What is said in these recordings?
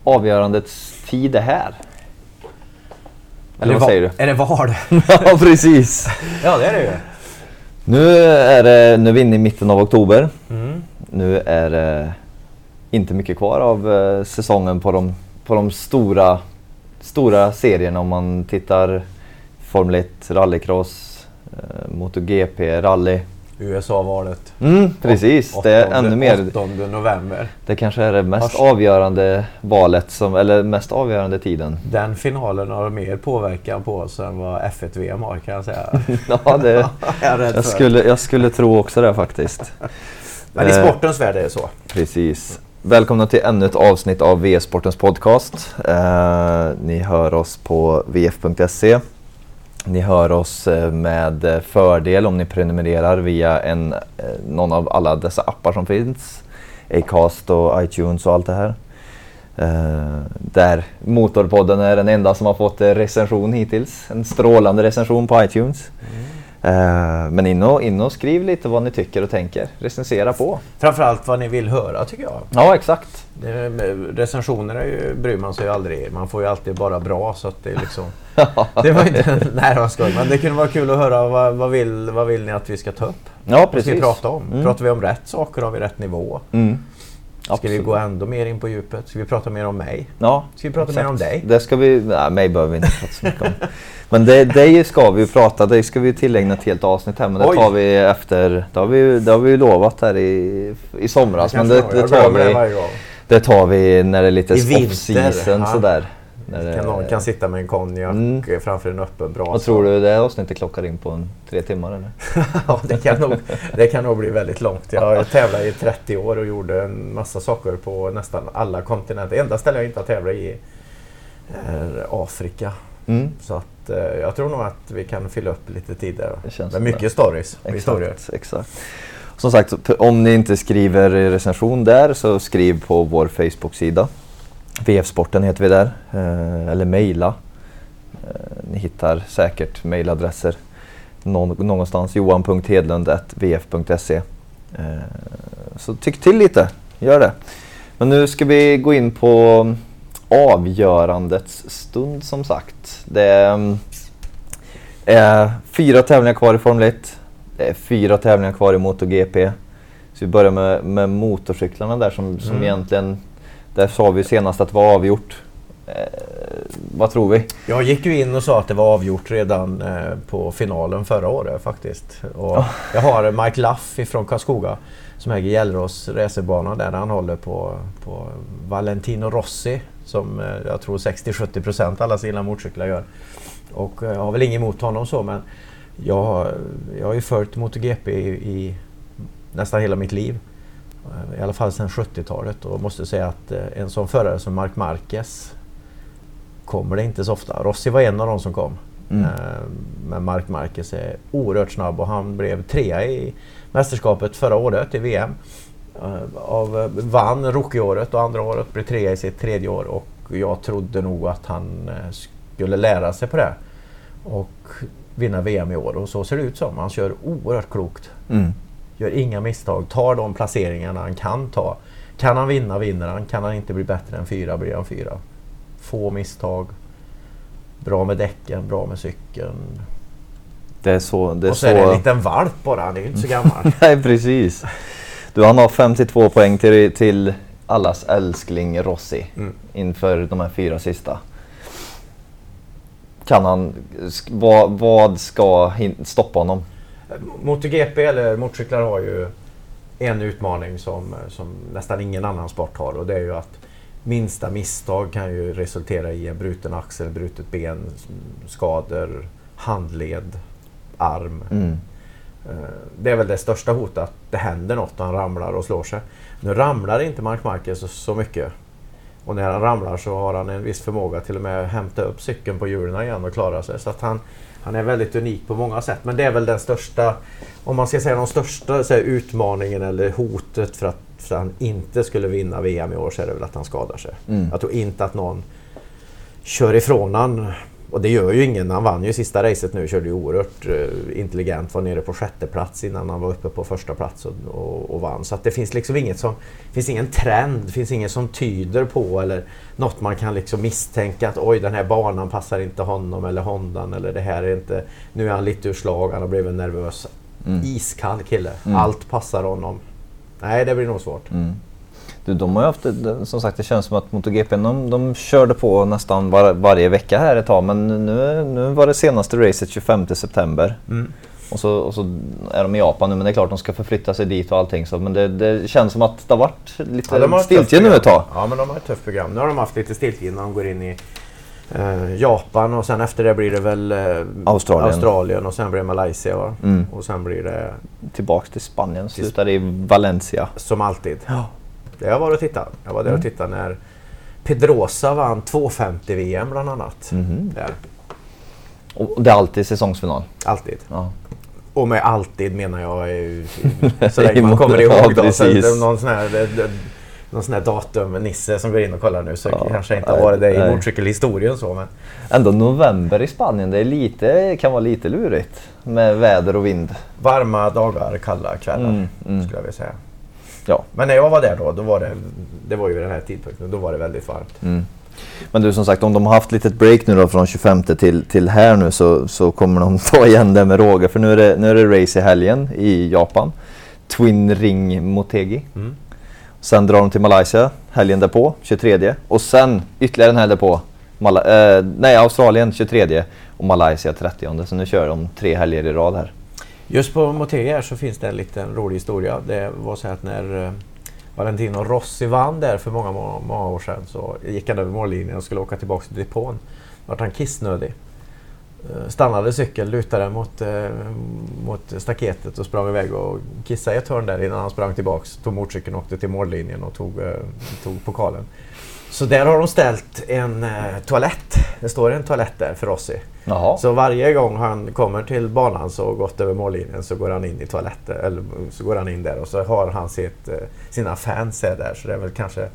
avgörandets tid är här. Eller vad säger du? Är det val? Ja, precis. Ja, det är det ju. Nu är vi inne i mitten av oktober. Nu är det inte mycket kvar av säsongen på de stora serierna. Om man tittar Formel 1, rallycross, MotoGP, rally. USA-valet. Precis, det är ännu mer. 8 november. Det kanske är det mest avgörande valet, eller mest avgörande tiden. Den finalen har mer påverkan på oss än vad F1-VM har, kan jag säga. Ja, jag skulle tro också det faktiskt. Men i sportens värld är det så. Precis. Välkomna till ännu ett avsnitt av VF-sportens podcast. Ni hör oss på vf.se. Ni hör oss med fördel om ni prenumererar via någon av alla dessa appar som finns. Acast och iTunes och allt det här. Där Motorpodden är den enda som har fått recension hittills. En strålande recension på iTunes. Men in och skriv lite vad ni tycker och tänker. Recensera på. Framförallt vad ni vill höra, tycker jag. Ja, exakt. Recensioner bryr man sig ju aldrig. Man får ju alltid bara bra, så att det är liksom... Det var inte... Nej, vad skoj. Men det kunde vara kul att höra vad vill ni att vi ska ta upp? Ja, precis. Vad ska vi prata om? Pratar vi om rätt saker? Har vi rätt nivå? Ska vi gå ändå mer in på djupet? Ska vi prata mer om mig? Ja, ska vi prata mer om dig? Det ska vi... Nej, mig behöver vi inte prata så mycket om. Men det ska vi prata. Det ska vi tillägna ett helt avsnitt här. Men det tar vi efter... Det har vi lovat här i somras. Men det tar vi när det är lite off-season sådär. Någon kan sitta med en konjak framför en öppen brasa. Vad tror du det avsnittet klockar in på 3 timmar eller? Ja, det kan nog bli väldigt långt. Jag tävlade i 30 år och gjorde en massa saker på nästan alla kontinenter. Enda stället jag inte har tävlat i är Afrika. Så att jag tror nog att vi kan fylla upp lite tid där. Med mycket stories. Exakt. Som sagt, om ni inte skriver recension där så skriv på vår Facebook-sida. VF-sporten heter vi där. Eller mejla. Ni hittar säkert mejladresser någonstans. johan.hedlund@vf.se. Så tyck till lite. Gör det. Men nu ska vi gå in på avgörandets stund, som sagt. Det är 4 tävlingar kvar i Formel 1. Det är 4 tävlingar kvar i MotoGP. Så vi börjar med motorcyklarna där som egentligen... Där sa vi senast att det var avgjort. Vad tror vi? Jag gick ju in och sa att det var avgjort redan på finalen förra året faktiskt. Och jag har Mike Luff från Karlskoga som äger Gellerås racerbana där han håller på Valentino Rossi som jag tror 60-70% alla sina motorcyklar gör. Och jag har väl inget emot honom så, men jag har ju följt MotoGP i nästan hela mitt liv. I alla fall sedan 70-talet, och måste säga att en sån förare som Marc Marquez kommer det inte så ofta. Rossi var en av dem som kom. Men Marc Marquez är oerhört snabb och han blev 3 i mästerskapet förra året i VM. Vann rookie-året och andra året, blev 3 i sitt 3:e år, och jag trodde nog att han skulle lära sig på det och vinna VM i år, och så ser det ut som. Han kör oerhört klokt. Gör inga misstag, tar de placeringarna han kan ta. Kan han vinna, vinner han. Kan han inte bli bättre än 4, blir han 4. Få misstag. Bra med däcken, bra med cykeln. Det är så. Och så är det en liten valp bara, han är inte så gammal. Nej, precis. Han har 52 poäng till allas älskling Rossi inför de här 4 sista. Kan han... Vad ska stoppa honom? MotoGP eller motorcyklar har ju en utmaning som nästan ingen annan sport har, och det är ju att minsta misstag kan ju resultera i en bruten axel, brutet ben, skador, handled, arm. Det är väl det största hotet, att det händer något och han ramlar och slår sig. Nu ramlar inte Marc Marquez så mycket, och när han ramlar så har han en viss förmåga till och med att hämta upp cykeln på hjulen igen och klara sig, så att han är väldigt unik på många sätt. Men det är väl den största, om man ska säga den största utmaningen eller hotet för att han inte skulle vinna VM i år, så är det väl att han skadar sig. Jag tror inte att någon kör ifrån han Och det gör ju ingen. Han vann ju sista racet nu, körde ju oerhört intelligent, var nere på 6:e plats innan han var uppe på 1:a plats och vann. Så att det finns liksom finns ingen trend, det finns inget som tyder på eller något man kan liksom misstänka att oj, den här banan passar inte honom eller Hondan eller det här är inte, nu är han lite ur slag, han har blivit nervös. Iskall kille, allt passar honom. Nej, det blir nog svårt. De har ju haft, som sagt, det känns som att MotoGP, de körde på nästan varje vecka här ett tag, men nu var det senaste racet 25 september. Och så är de i Japan nu, men det är klart de ska förflytta sig dit och allting, så, men det känns som att det har varit lite stiltje nu ett tag. Ja, men de har ett tufft program. Nu har de haft lite stiltje innan de går in i Japan och sen efter det blir det väl Australien och sen blir det Malaysia, va? Och sen blir det tillbaks till Spanien, slutar i Valencia. Som alltid. Ja. Jag var där och tittade när Pedrosa vann 250 VM bland annat. Där. Och det är alltid säsongsfinal? Alltid. Ja. Och med alltid menar jag så länge man kommer ihåg då. Så någon sån här datum, Nisse som går in och kollar nu, så kanske inte har varit det i motorcykelhistorien så, men ändå november i Spanien, det kan vara lite lurigt med väder och vind. Varma dagar, kalla kvällar skulle jag vilja säga. Ja. Men när jag var där då var det var ju den här tidpunkten, då var det väldigt varmt. Men du, som sagt, om de har haft litet break nu då från 25 till här nu, så kommer de ta igen det med råga, för nu är det race i helgen i Japan. Twin Ring Motegi. Sen drar de till Malaysia helgen därpå, 23. Och sen ytterligare en helg därpå, Australien 23 och Malaysia 30. Så nu kör de 3 helger i rad här. Just på Motegi här så finns det en liten rolig historia. Det var så att när Valentino Rossi vann där för många år sedan, så gick han över mållinjen och skulle åka tillbaka till depån. Vart han kissnödig. Stannade cykeln, lutade mot staketet och sprang iväg och kissade ett hörn där innan han sprang tillbaks. Tog motorcykeln, åkte till mållinjen och tog pokalen. Så där har de ställt en toalett. Det står en toalett där för Rossi. Jaha. Så varje gång han kommer till banan så gått över mållinjen så går han in i toaletten, eller så går han in där och så har han sina fans där, så det är väl kanske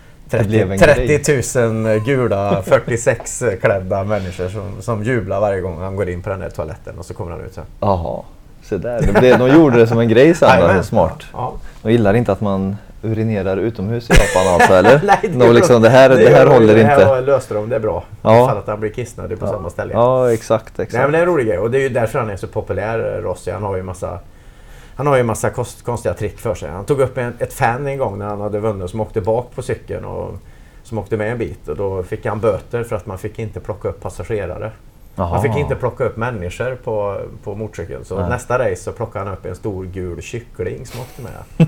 30 000 gula 46 klädda människor som jublar varje gång han går in på den här toaletten och så kommer han ut sen. Jaha, så där. De gjorde det som en grej sen, det är smart. Ja. De gillar inte att man urinerar utomhus i Japan alltså, eller? Nej, det här håller inte. Det här löste de, det är bra. Ja. För att han blir kissnödig på samma ställe. Ja, exakt. Nej, men det är en rolig grej och det är ju därför han är så populär, Rossi. Han har ju en massa konstiga trick för sig. Han tog upp ett fan en gång när han hade vunnit som åkte bak på cykeln och som åkte med en bit, och då fick han böter för att man fick inte plocka upp passagerare. Aha. Man fick inte plocka upp människor på motorcykeln. Så nästa race så plockade han upp en stor gul kyckling som åkte med.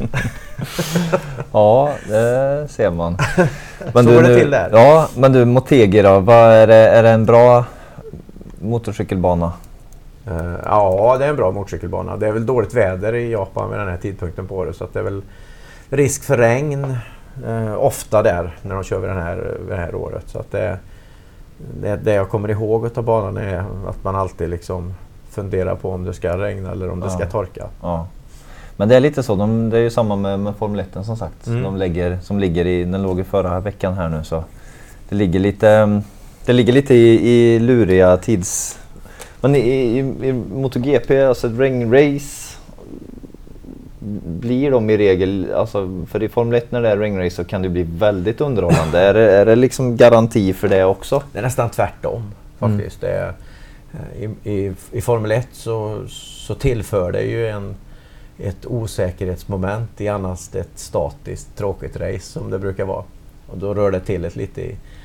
Ja, det ser man. Men så går det till där. Ja, men du, Motegi då, är det en bra motorcykelbana? Ja, det är en bra motorcykelbana. Det är väl dåligt väder i Japan vid den här tidpunkten på året, så att det är väl risk för regn ofta där när de kör vid det här året. Så att det jag kommer ihåg av banan är att man alltid liksom funderar på om det ska regna eller om det ska torka. Ja. Men det är lite så, det är ju samma med Formel 1 som sagt. Den låg i förra veckan här nu, så det ligger lite i luriga tids. Men i MotoGP, alltså ett regnrace, blir de i regel, alltså för i Formel 1 när det är regnrace så kan det bli väldigt underhållande. är det liksom garanti för det också? Det är nästan tvärtom faktiskt. I Formel 1 så tillför det ju ett osäkerhetsmoment i annars ett statiskt tråkigt race som det brukar vara. Och då rör det till ett lite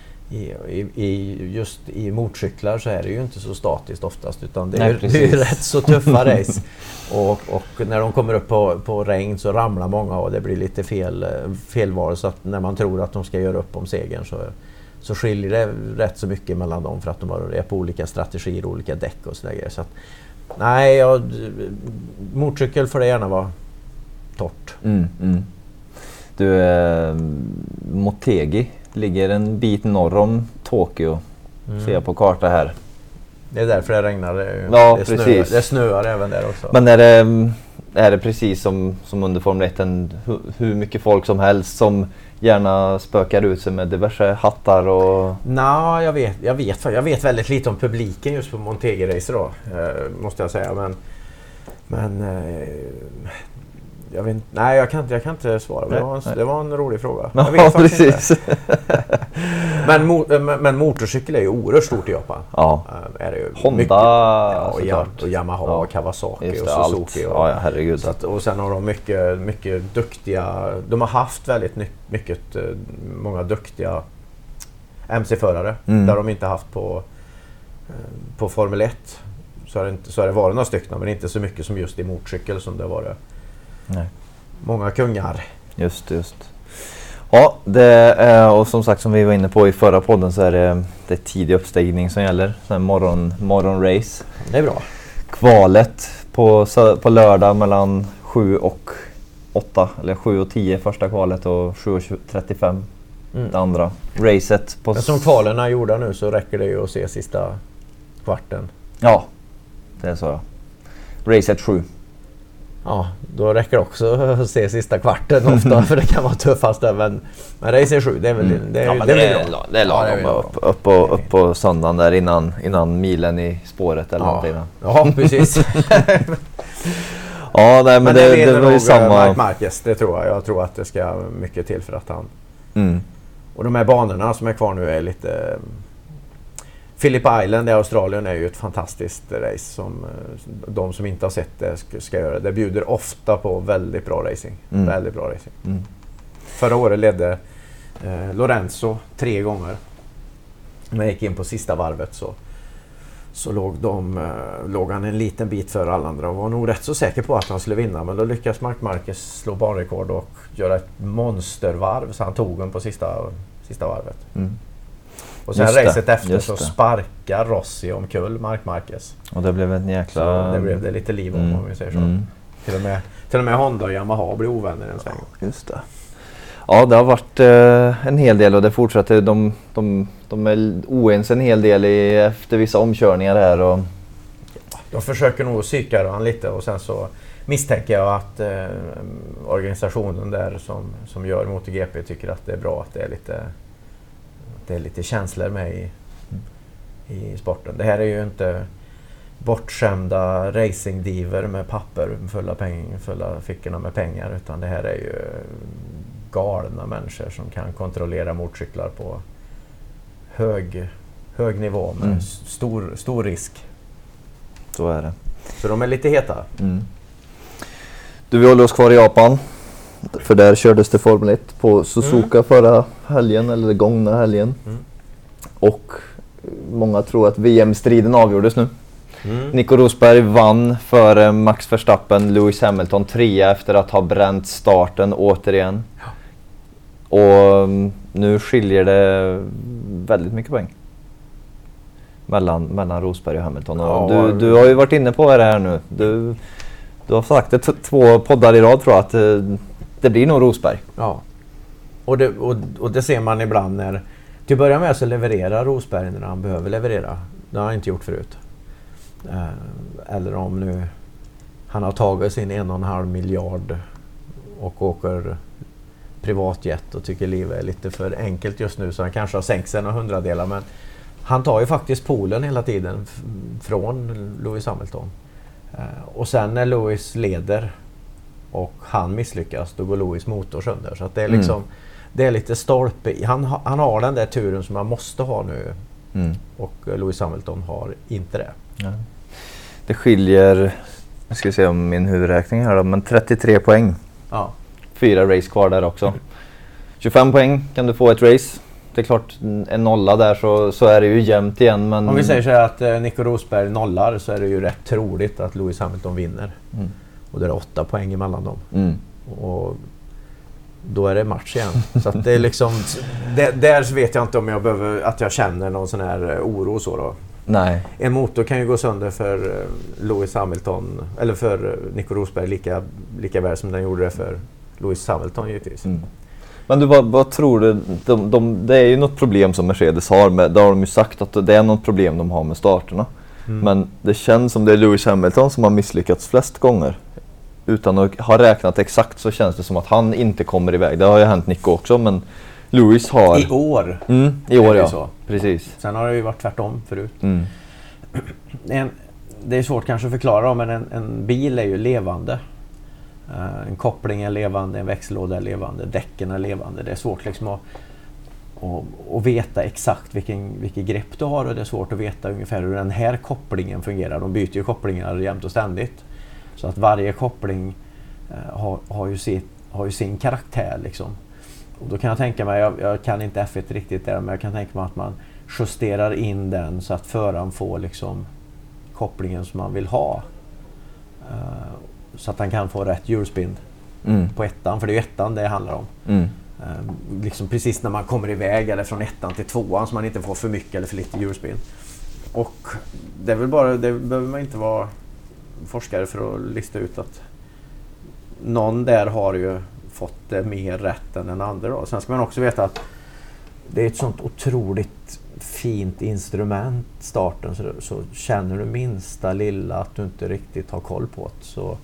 just i motorcyklar så är det ju inte så statiskt oftast, utan det är ju rätt så tuffa race. Och när de kommer upp på regn så ramlar många och det blir lite felval, så att när man tror att de ska göra upp om segern så skiljer det rätt så mycket mellan dem för att de är på olika strategier, olika däck och sådär grejer. Så att, nej, motorcykel får det gärna vara torrt. Du, Motegi ligger en bit norr om Tokyo, ser jag på karta här. Det är därför det regnar. Ja, precis. Det snöar även där också. Men är det precis som under Formel 1 hur mycket folk som helst som gärna spökar ut sig med diverse hattar och... Nej, jag vet väldigt lite om publiken just på Montego-racer då, måste jag säga. Men jag kan inte svara. Det var en rolig fråga. Jag vet precis. Inte. Men motorcykel är ju oerhört stort i Japan. Ja. Är det ju Honda och Yamaha och Kawasaki och Suzuki. Ja, herregud. Och sen har de mycket duktiga... De har haft väldigt många duktiga MC-förare. Där de inte haft på Formel 1. Så har det varit några stycken, men inte så mycket som just i motorcykel som det var det. Nej. Många kungar. Just. Ja, det är, och som sagt som vi var inne på i förra podden så är det tidig uppstigning som gäller. Morgonrace. Det är bra. Kvalet på lördag mellan 7 och 8, eller 7 och 10 första kvalet och 7 och 35 det andra. Racet på... Men som kvalen är gjorda nu så räcker det ju att se sista kvarten. Ja, det är så ja. Racet 7. Ja, då räcker det också att se sista kvarten ofta för det kan vara tuffast där, men race 7, det är väl det är lagom upp på söndagen där innan milen i spåret eller någonting. Ja, precis. Ja, nej, men det var ju samma... Marquez, det tror jag. Jag tror att det ska mycket till för att han... Och de här banorna som är kvar nu är lite... Phillip Island i Australien är ju ett fantastiskt race som de som inte har sett det ska göra. Det bjuder ofta på väldigt bra racing. Väldigt bra racing. Förra året ledde Lorenzo 3 gånger. När jag gick in på sista varvet så låg han en liten bit för alla andra och var nog rätt så säker på att han skulle vinna. Men då lyckas Marc Marquez slå banrekord och göra ett monstervarv så han tog den på sista varvet. Och sen racet efter så sparkar Rossi omkull Marc Marquez. Och det blev en jäkla... Så det blev det lite liv om vi säger så. Till och med Honda och Yamaha blir ovänner en sväng. Just det. Ja, det har varit en hel del och det fortsätter. De är oense en hel del efter vissa omkörningar här. Och... De försöker nog psyka han lite och sen så misstänker jag att organisationen där som gör MotoGP tycker att det är bra att det är lite känslor med i sporten. Det här är ju inte bortskämda racingdiver med papper fulla fickorna med pengar, utan det här är ju galna människor som kan kontrollera motorcyklar på hög nivå med stor risk. Så är det. Så de är lite heta. Du, vi håller oss kvar i Japan. För där kördes det Formel 1 på Suzuka förra helgen, eller gångna helgen. Och många tror att VM-striden avgjordes nu. Nico Rosberg vann för Max Verstappen, Lewis Hamilton 3 efter att ha bränt starten återigen. Ja. Och nu skiljer det väldigt mycket poäng mellan Rosberg och Hamilton. Och du har ju varit inne på det här nu. Du har sagt det 2 poddar i rad, tror jag, att det blir nog Rosberg. Ja. Och det ser man ibland när... Till att börja med så levererar Rosberg när han behöver leverera. Det har han inte gjort förut. Eller om nu han har tagit sin 1,5 miljard och åker privatjet och tycker livet är lite för enkelt just nu, så han kanske har sänkt sig några hundradelar, men han tar ju faktiskt polen hela tiden från Lewis Hamilton. Och sen när Lewis leder och han misslyckas, då går Lewis motor sönder. Så att det är liksom det är lite stolpe. Han har den där turen som han måste ha nu. Och Lewis Hamilton har inte det. Ja. Det skiljer, jag ska se om min huvudräkning här då, men 33 poäng. Ja. 4 race kvar där också. 25 poäng kan du få ett race. Det är klart, en nolla där så är det ju jämnt igen. Men... Om vi säger så här att Nico Rosberg nollar, så är det ju rätt troligt att Lewis Hamilton vinner. Och det är 8 poäng emellan dem. Och då är det match igen. Så att det är liksom, där vet jag inte om jag känner någon sån här oro så då. Nej. En motor kan ju gå sönder för Lewis Hamilton, eller för Nico Rosberg lika väl som den gjorde det för Lewis Hamilton givetvis. Men du, vad tror du? Det är ju något problem som Mercedes har med, där har de ju sagt att det är något problem de har med starterna. Men det känns som det är Lewis Hamilton som har misslyckats flest gånger. utan att ha räknat exakt så känns det som att han inte kommer iväg. Det har ju hänt Nico också, men Lewis har... I år. I år, ja. Så. Precis. Sen har det ju varit tvärtom förut. Det är svårt kanske att förklara, men en bil är ju levande. En koppling är levande, en växellåda är levande, däcken är levande. Det är svårt liksom att veta exakt vilket grepp du har, och det är svårt att veta ungefär hur den här kopplingen fungerar. De byter ju kopplingar jämt och ständigt. Så att varje koppling har ju sin karaktär liksom. Och då kan jag tänka mig, jag kan inte F1 riktigt där, men jag kan tänka mig att man justerar in den så att föraren får liksom kopplingen som man vill ha. Så att han kan få rätt hjulspinn på ettan, för det är ju ettan det handlar om. Liksom precis när man kommer iväg, eller från ettan till tvåan, så man inte får för mycket eller för lite hjulspinn. Och det är väl bara, det behöver man inte vara forskare för att lista ut att någon där har ju fått det mer rätt än den andra då. Sen ska man också veta att det är ett sånt otroligt fint instrument, starten, så känner du minsta lilla att du inte riktigt har koll på det, så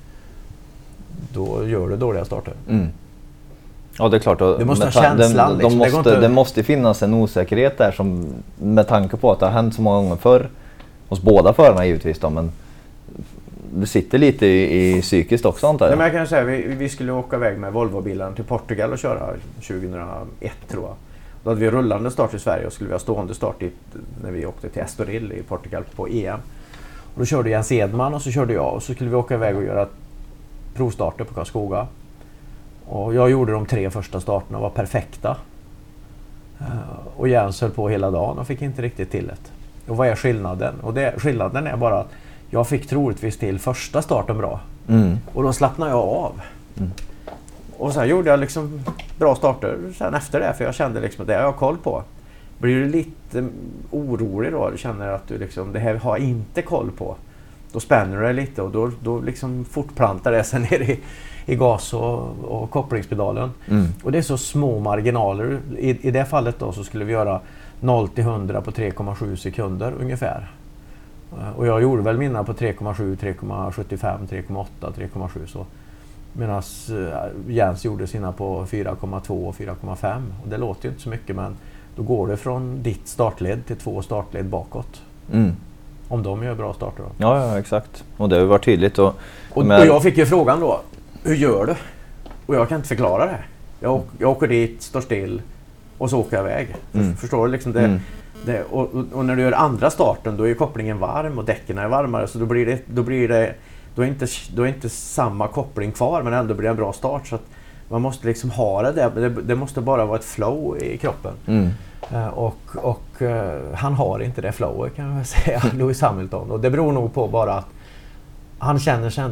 då gör du dåliga starter. Ja, det är klart. Du måste ha känslan. Det måste finnas en osäkerhet där, som, med tanke på att det har hänt så många gånger förr hos båda förarna givetvis då, men det sitter lite i psykiskt också, antar jag. Ja, men jag kan säga, vi skulle åka iväg med Volvo-bilen till Portugal och köra 2001 tror jag. Då hade vi rullande start i Sverige och skulle vi ha stående start när vi åkte till Estoril i Portugal på EM. Och då körde Jens Edman och så körde jag, och så skulle vi åka iväg och göra provstarter på Karlskoga. Och jag gjorde de 3 första starterna och var perfekta. Och Jens höll på hela dagen och fick inte riktigt till det. Och vad är skillnaden? Och skillnaden är bara att jag fick troligtvis till första starten bra. Och då slappnade jag av. Och sen gjorde jag liksom bra starter sen efter det, för jag kände liksom att det har jag koll på. Blir du lite orolig då, du känner att du liksom, det här har jag inte koll på, då spänner du dig lite, och då liksom fortplantar det sen ner i gas och kopplingspedalen. Och det är så små marginaler. I det fallet då så skulle vi göra 0-100 på 3,7 sekunder ungefär. Och jag gjorde väl mina på 3,7, 3,75, 3,8, 3,7 så. Medan Jens gjorde sina på 4,2 och 4,5. Och det låter ju inte så mycket, men då går det från ditt startled till 2 startled bakåt. Om de gör bra starter då. Ja, exakt. Och det har varit tydligt. Och jag fick ju frågan då, hur gör du? Och jag kan inte förklara det. Jag åker dit, står still och så åker jag iväg. Förstår du liksom det? Och när du gör andra starten, då är kopplingen varm och däcken är varmare, så då är inte samma koppling kvar, men ändå blir det en bra start, så att man måste liksom ha det där. Det måste bara vara ett flow i kroppen. Och han har inte det flowet, kan jag säga, Lewis Hamilton, och det beror nog på bara att han känner sig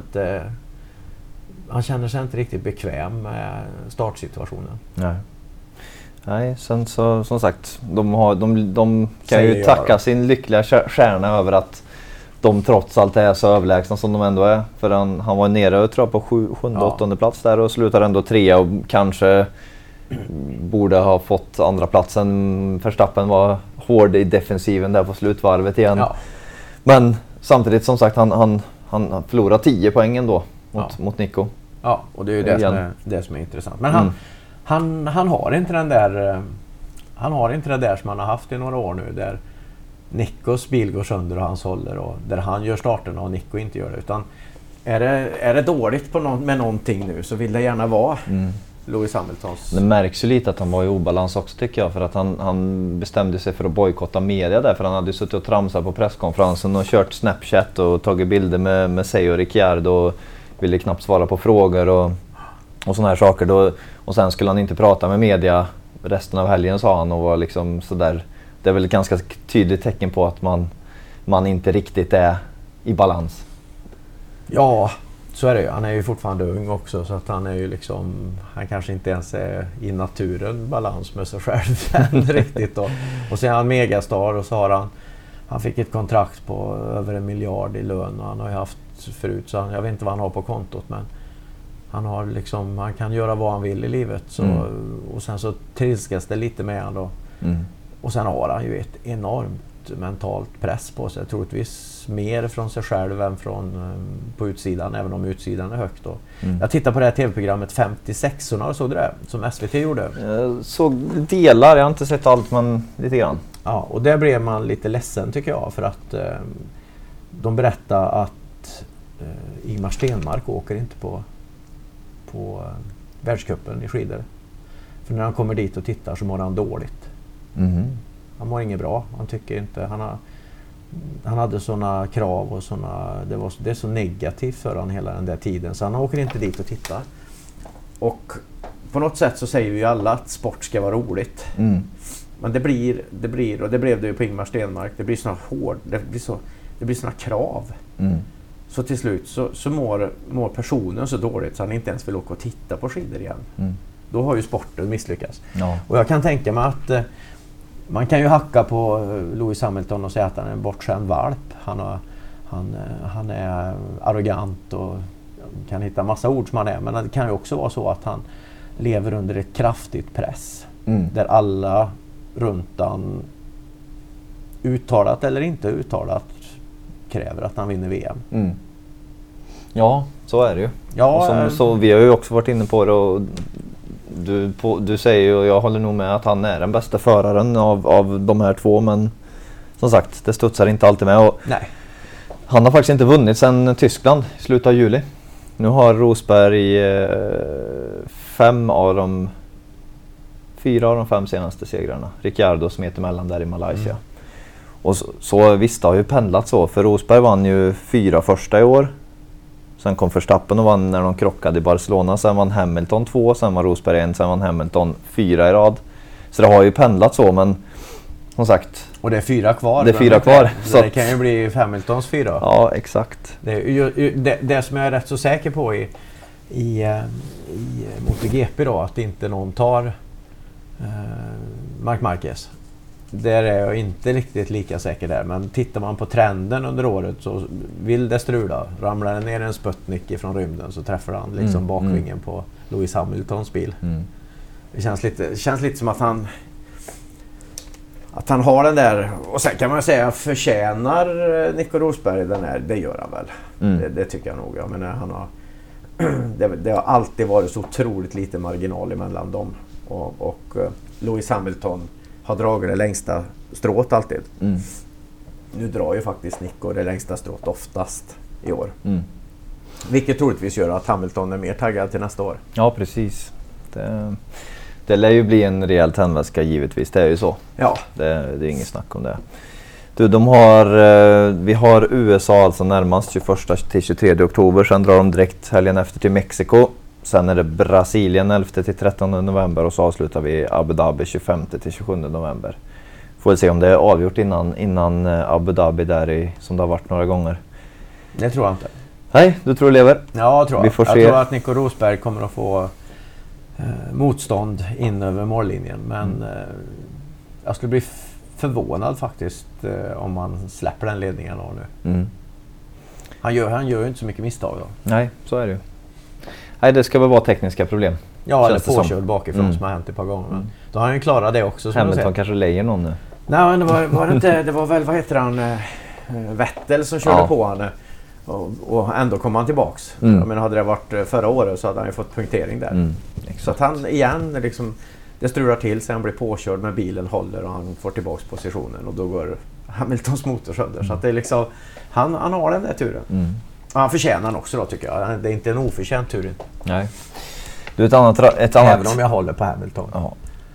inte riktigt bekväm med startsituationen. Nej, sen så som sagt, de kan ju tacka sin lyckliga stjärna över att de trots allt är så överlägsna som de ändå är. För han var nere, tror jag, på 7-8 plats där och slutar ändå 3 och kanske borde ha fått andra platsen. Verstappen var hård i defensiven där på slutvarvet igen. Men samtidigt, som sagt, han förlorar 10 poäng ändå mot Nico. Ja, och det är ju det som är intressant. Men han har inte den där, han har inte det där som han har haft i några år nu, där Nicos bil går sönder och hans håller, och där han gör starterna och Nico inte gör det. Utan är det dåligt med någonting nu, så vill det gärna vara Lewis Hamiltons. Det märks ju lite att han var i obalans också, tycker jag, för att han bestämde sig för att bojkotta media där, för han hade suttit och tramsat på presskonferensen och kört Snapchat och tagit bilder med sig och Ricciardo och ville knappt svara på frågor och såna här saker då, och sen skulle han inte prata med media resten av helgen, sa han, och var liksom sådär. Det är väl ett ganska tydligt tecken på att man inte riktigt är i balans. Ja, så är det ju. Han är ju fortfarande ung också, så att han är ju liksom, han kanske inte ens är i naturen balans med sig själv riktigt då. Och sen är han megastar, och så har han fick ett kontrakt på över 1 miljard i lön, och han har ju haft förut, så jag vet inte vad han har på kontot, men han kan göra vad han vill i livet, så, och sen så trilskas det lite med han då. Och sen har han ju ett enormt mentalt press på sig. Troligtvis mer från sig själv än från på utsidan, även om utsidan är högt då. Jag tittar på det här tv-programmet 56orna, såg du det? Som SVT gjorde. Jag såg delar, jag har inte sett allt men lite grann. Ja, och där blev man lite ledsen tycker jag, för att de berättar att Ingmar Stenmark åker inte på världscupen i skidor. För när han kommer dit och tittar så mår han dåligt. Han mår inget bra. Han tycker inte, han hade såna krav och det är så negativt för han hela den där tiden, så han åker inte dit och tittar. Och på något sätt så säger vi ju alla att sport ska vara roligt. Men det blir och det blev det ju på Ingmar Stenmark. Det blir såna det blir såna krav. Så till slut så mår personen så dåligt så han inte ens vill åka och titta på skidor igen. Då har ju sporten misslyckats. Ja. Och jag kan tänka mig att man kan ju hacka på Lewis Hamilton och säga att han är en bortskämd valp. Han är arrogant och kan hitta massa ord som han är. Men det kan ju också vara så att han lever under ett kraftigt press. Där alla runt han, uttalat eller inte uttalat, kräver att han vinner VM. Ja, så är det ju. Ja, och så vi har ju också varit inne på det, och du säger ju, och jag håller nog med, att han är den bästa föraren av de här två, men som sagt, det studsar inte alltid med. Och nej. Han har faktiskt inte vunnit sedan Tyskland i slutet av juli. Nu har Rosberg 4 av de 5 senaste segrarna. Ricciardo smet emellan där i Malaysia. Och så visst har ju pendlat så, för Rosberg vann ju 4 första i år. Sen kom Verstappen och vann när de krockade i Barcelona. Sen vann Hamilton 2, sen var Rosberg 1, sen vann Hamilton 4 i rad. Så det har ju pendlat så, men som sagt. Och det är 4 kvar. Det är 4 kvar. Så det kan ju bli Hamiltons 4. Ja, exakt. Det som jag är rätt så säker på i MotoGP då, att inte någon tar Marc Marquez. Där är jag inte riktigt lika säker där, men tittar man på trenden under året så vill det strula. Ramlar det ner en Sputnik ifrån rymden så träffar han liksom bakvingen på Lewis Hamiltons bil. Det känns lite som att han har den där, och sen kan man säga, förtjänar Nico Rosberg den här, det gör han väl. Det tycker jag nog. Jag menar, han har det har alltid varit så otroligt lite marginal mellan dem, och Lewis Hamilton har dragit det längsta strået alltid. Nu drar ju faktiskt Nico det längsta strået oftast i år. Vilket troligtvis gör att Hamilton är mer taggad till nästa år. Ja, precis. Det lär ju bli en rejäl tändväska givetvis, det är ju så. Ja. Det är inget snack om det. Du, vi har USA alltså närmast 21 till 23 oktober, sen drar de direkt helgen efter till Mexiko. Sen är det Brasilien 11 till 13 november och så avslutar vi Abu Dhabi 25 till 27 november. Får vi se om det är avgjort innan Abu Dhabi där som det har varit några gånger. Det tror jag inte. Nej, du tror lever? Ja, jag tror. Jag tror att Nico Rosberg kommer att få motstånd in över mållinjen, men jag skulle bli förvånad faktiskt om man släpper den ledningen då nu. Han gör ju inte så mycket misstag då. Nej, så är det ju. Nej, det ska väl vara tekniska problem. Ja, eller påkörd bakifrån som har hänt ett par gånger. Då har han ju klarat det också. Hamilton kanske lejer någon nu. Nej, men det var väl, vad heter han, Vettel som körde på han. Och ändå kom han tillbaks. Jag menar, hade det varit förra året så hade han ju fått punktering där. Så att han igen liksom, det strular till sig, han blir påkörd men bilen håller och han får tillbaks positionen och då går Hamiltons motor sönder. Så att det är liksom, han har den där turen. Han förtjänar den också då, tycker jag. Det är inte en oförtjänt tur. Nej. Du, ett annat... Även om jag håller på Hamilton. Ja,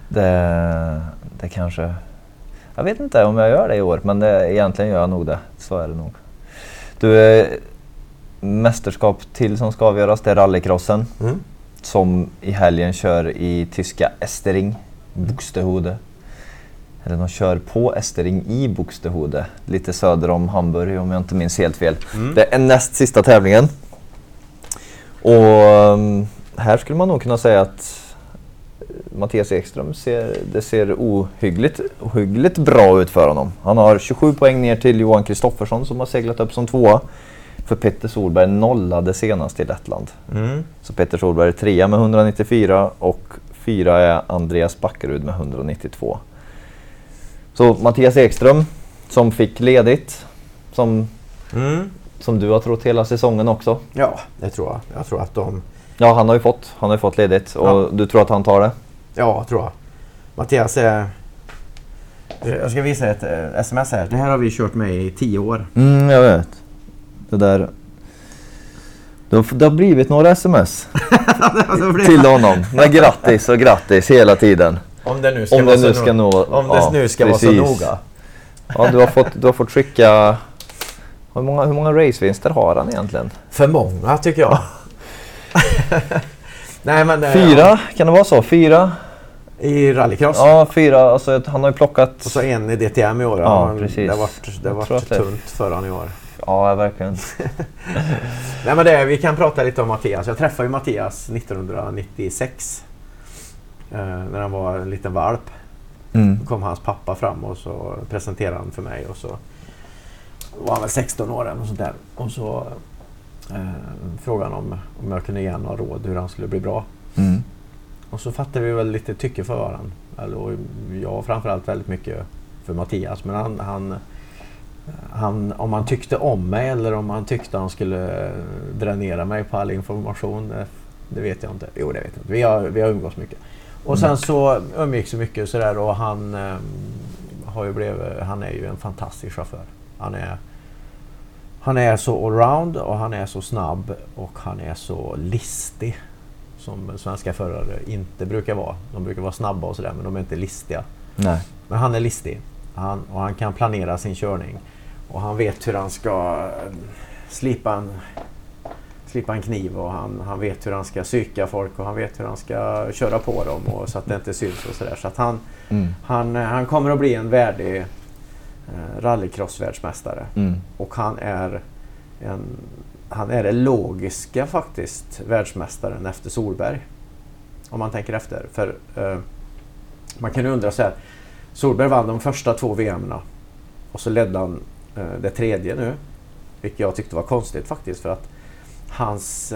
det kanske... Jag vet inte om jag gör det i år, men egentligen gör jag nog det. Så är det nog. Du, mästerskap till som ska avgöras, det är rallycrossen. Som i helgen kör i tyska Estering, Buxtehude. Eller de kör på Estering i Buxtehude, lite söder om Hamburg om jag inte minns helt fel. Det är näst sista tävlingen. Och här skulle man nog kunna säga att Mattias Ekström ser ohyggligt bra ut för honom. Han har 27 poäng ner till Johan Kristoffersson som har seglat upp som 2. För Petter Solberg nollade senast i Lettland. Så Petter Solberg är 3 med 194 och 4 är Andreas Backerud med 192. Så Mattias Ekström som fick ledigt. Som du har trott hela säsongen också. Ja, det tror jag. Jag tror att de... Ja, han har ju fått ledigt. Och du tror att han tar det? Ja, tror jag. Mattias är... Jag ska visa ett sms här. Det här har vi kört med i 10 år. Jag vet. Det där... Det har blivit några sms till honom. Men grattis hela tiden. Om det nu ska vara så noga. Ja, du har fått skicka... Hur många racevinster har han egentligen? För många tycker jag. Nej, men 4, kan det vara så? 4? I rallycross? Ja, 4. Alltså, han har ju plockat... Och så en i DTM i år. Ja, precis. Det har varit tunt för han i år. Ja, verkligen. Nej, men vi kan prata lite om Mattias. Jag träffade ju Mattias 1996. När han var en liten valp. Då kom hans pappa fram och så presenterade han för mig. Och så var han väl 16 år och sånt där. Och så frågade han om jag kunde ge honom några råd hur han skulle bli bra. Och så fattade vi väl lite tycke för varandra. Eller jag framförallt väldigt mycket för Mattias. Men han, om han tyckte om mig eller om han tyckte han skulle dränera mig på all information, det vet jag inte. Jo, det vet jag inte. Vi har umgås mycket. Och sen så umgicks så mycket sådär, och han är ju en fantastisk chaufför. Han är så allround och han är så snabb och han är så listig som svenska förare inte brukar vara. De brukar vara snabba och sådär, men de är inte listiga. Nej. Men han är listig. Han kan planera sin körning. Och han vet hur han ska slipa en kniv, och han vet hur han ska psyka folk, och han vet hur han ska köra på dem och så att det inte syns och sådär. Så att han kommer att bli en värdig rallycross-världsmästare. Och han är det logiska faktiskt världsmästaren efter Solberg. Om man tänker efter. För man kan ju undra så här. Solberg vann de första 2 VM:na. Och så ledde han det tredje nu. Vilket jag tyckte var konstigt faktiskt. För att hans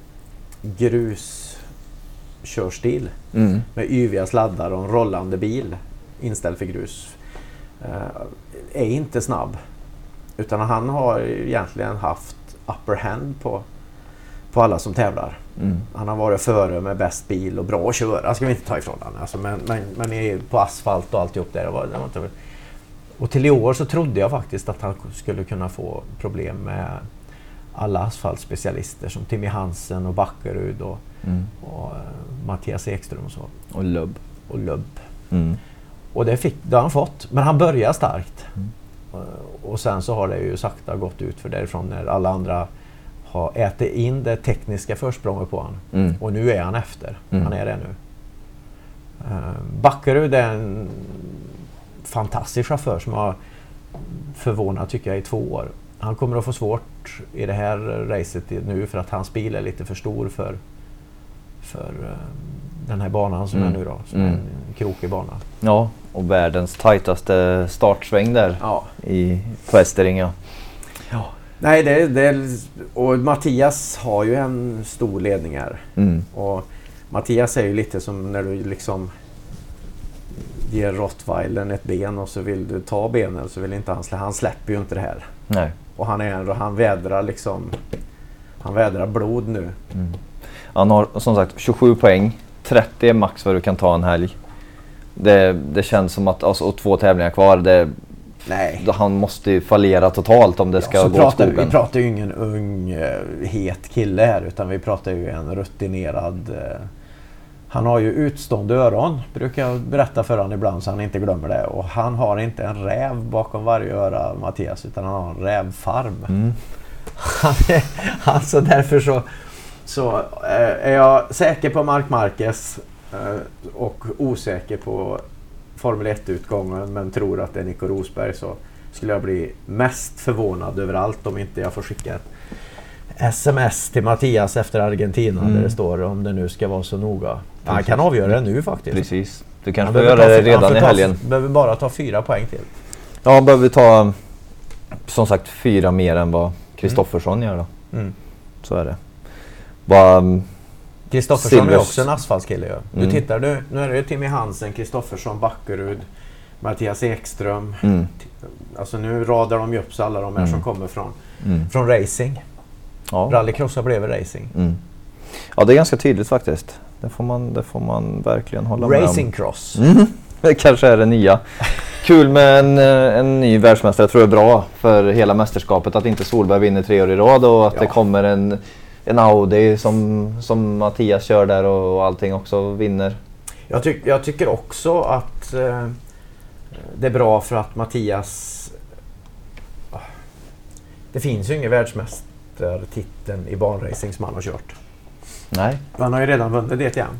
gruskörstil med yviga sladdar och en rollande bil inställd för grus är inte snabb. Utan han har egentligen haft upper hand på alla som tävlar. Han har varit före med bäst bil och bra att köra, ska vi inte ta ifrån han. Alltså, men är på asfalt och alltihop där. Och till i år så trodde jag faktiskt att han skulle kunna få problem med alla asfaltspecialister som Timmy Hansen och Backerud och Mattias Ekström och så. Och Lubb. Och det har han fått. Men han börjar starkt. Och sen så har det ju sakta gått ut för därifrån när alla andra har ätit in det tekniska försprånget på han. Och nu är han efter. Han är det nu. Backerud är en fantastisk chaufför som har förvånat tycker jag i 2 år. Han kommer att få svårt i det här racet nu för att hans bil är lite för stor för den här banan som är nu då. Som är en krokig bana. Ja, och världens tajtaste startsväng där på Esteringa. Ja. Nej, och Mattias har ju en stor ledning här. Och Mattias är ju lite som när du liksom ger Rottweilern ett ben och så vill du ta benen, så vill inte han släpper ju inte det här. Nej. Och han vädrar blod nu. Han har som sagt 27 poäng. 30 är max vad du kan ta en helg. Det känns som att och 2 tävlingar kvar. Nej. Han måste ju fallera totalt om det ska gå åt skogen. Vi pratar ju ingen ung het kille här, utan vi pratar ju en rutinerad. Han har ju utstående öron, brukar jag berätta för honom ibland så han inte glömmer det. Och han har inte en räv bakom varje öra, Mattias, utan han har en rävfarm. Alltså därför så är jag säker på Marc Marquez och osäker på Formel 1-utgången, men tror att det är Nico Rosberg, så skulle jag bli mest förvånad överallt om inte jag får skicka ett sms till Mattias efter Argentina där det står om det nu ska vara så noga. Han kan avgöra det nu faktiskt. Precis. Du kanske får göra det redan i helgen. Behöver bara ta 4 poäng till. Ja, behöver ta som sagt 4 mer än vad Kristoffersson gör då. Så är det. Kristoffersson är också en asfaltskille. Ja. Du tittar, nu är det Timmy Hansen, Kristoffersson, Backerud, Mattias Ekström. Alltså nu radar de ju upp så alla de här som kommer från racing. Ja. Rallycross har blivit racing. Ja, det är ganska tydligt faktiskt. Det får man verkligen hålla med om. Racingcross. Det kanske är det nya. Kul med en ny världsmästare. Jag tror det är bra för hela mästerskapet att inte Solberg vinner 3 år i rad och att det kommer en Audi som Mattias kör där och allting också vinner. Jag tycker också att det är bra för att Mattias... Det finns ju ingen världsmästartiteln i banracing som han har kört. Nej. Han har ju redan vunnit DTM.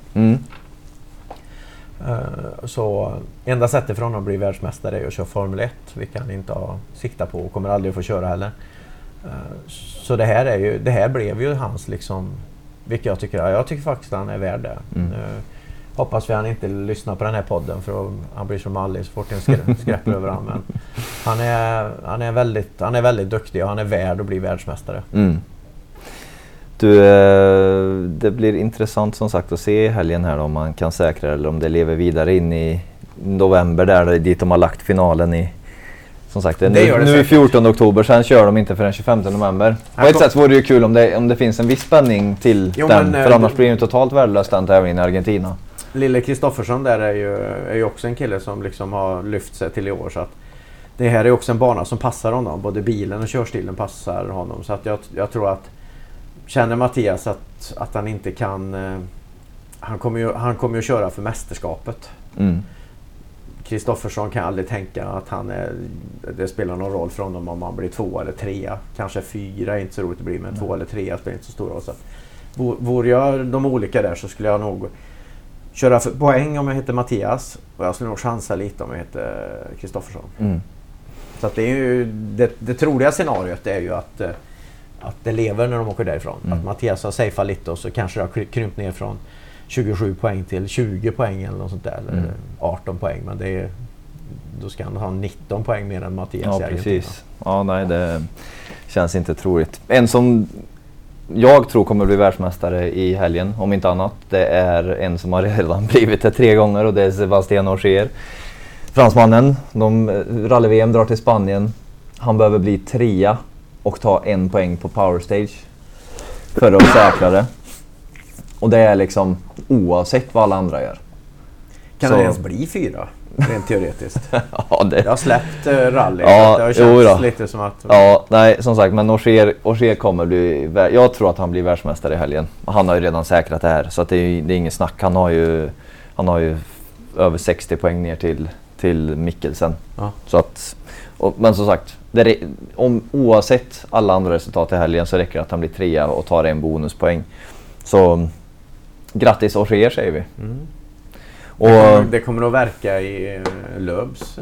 Så enda sättet för honom att bli världsmästare är att köra Formel 1, vilket han inte har siktat på och kommer aldrig att få köra heller. Så det här blev ju hans liksom, vilket jag tycker faktiskt att han är värd det. Hoppas vi han inte lyssnar på den här podden för han blir som Alice så fort en skräpp över han. Men han är väldigt duktig och han är värd att bli världsmästare. Du, det blir intressant som sagt att se i helgen här om man kan säkra det eller om det lever vidare in i november där dit de har lagt finalen i. Som sagt, nu är 14 oktober, sen kör de inte förrän 25 november. På ett sätt vore det ju kul om det finns en viss spänning till den, för annars blir det ju totalt värdelös den tävlingen i Argentina. Lille Kristoffersson där är ju också en kille som liksom har lyft sig till i år, så att det här är också en bana som passar honom. Både bilen och körstilen passar honom, så att jag tror att känner Mattias att han inte kan, han kommer ju köra för mästerskapet. Kristoffersson kan aldrig tänka att det spelar någon roll för honom om han blir 2 eller 3, kanske 4 är inte så roligt att bli, men 2 eller 3 spelar inte så stor roll. Så vore jag de olika där så skulle jag nog köra för poäng om jag heter Mattias, och jag skulle nog chansa lite om jag heter Kristoffersson. Så att det är ju det troliga scenariot är ju att det lever när de åker därifrån. Att Mattias har safeat lite och så kanske det har krympt ner från 27 poäng till 20 poäng eller något sånt där, eller 18 poäng, men då ska han ha 19 poäng mer än Mattias. Ja, precis. Ja, nej, det känns inte troligt. En som jag tror kommer bli världsmästare i helgen, om inte annat, det är en som har redan blivit det 3 gånger och det är Sebastian Ogier. Fransmannen, rally-VM drar till Spanien. Han behöver bli 3 och ta 1 poäng på Power Stage för att säkra det. Och det är liksom oavsett vad alla andra gör. Kan det ens bli 4? Rent teoretiskt. Ja, jag har släppt rally. Ja, det har känts lite som att... Ja, nej, som sagt, men Ogier kommer bli... Jag tror att han blir världsmästare i helgen. Han har ju redan säkrat det här, så att det är inget snack. Han har ju över 60 poäng ner till Mikkelsen. Ja. Så att, men som sagt, oavsett alla andra resultat i helgen så räcker det att han blir 3 och tar en bonuspoäng. Så grattis Ogier, säger vi. Och det kommer att verka i Löbs.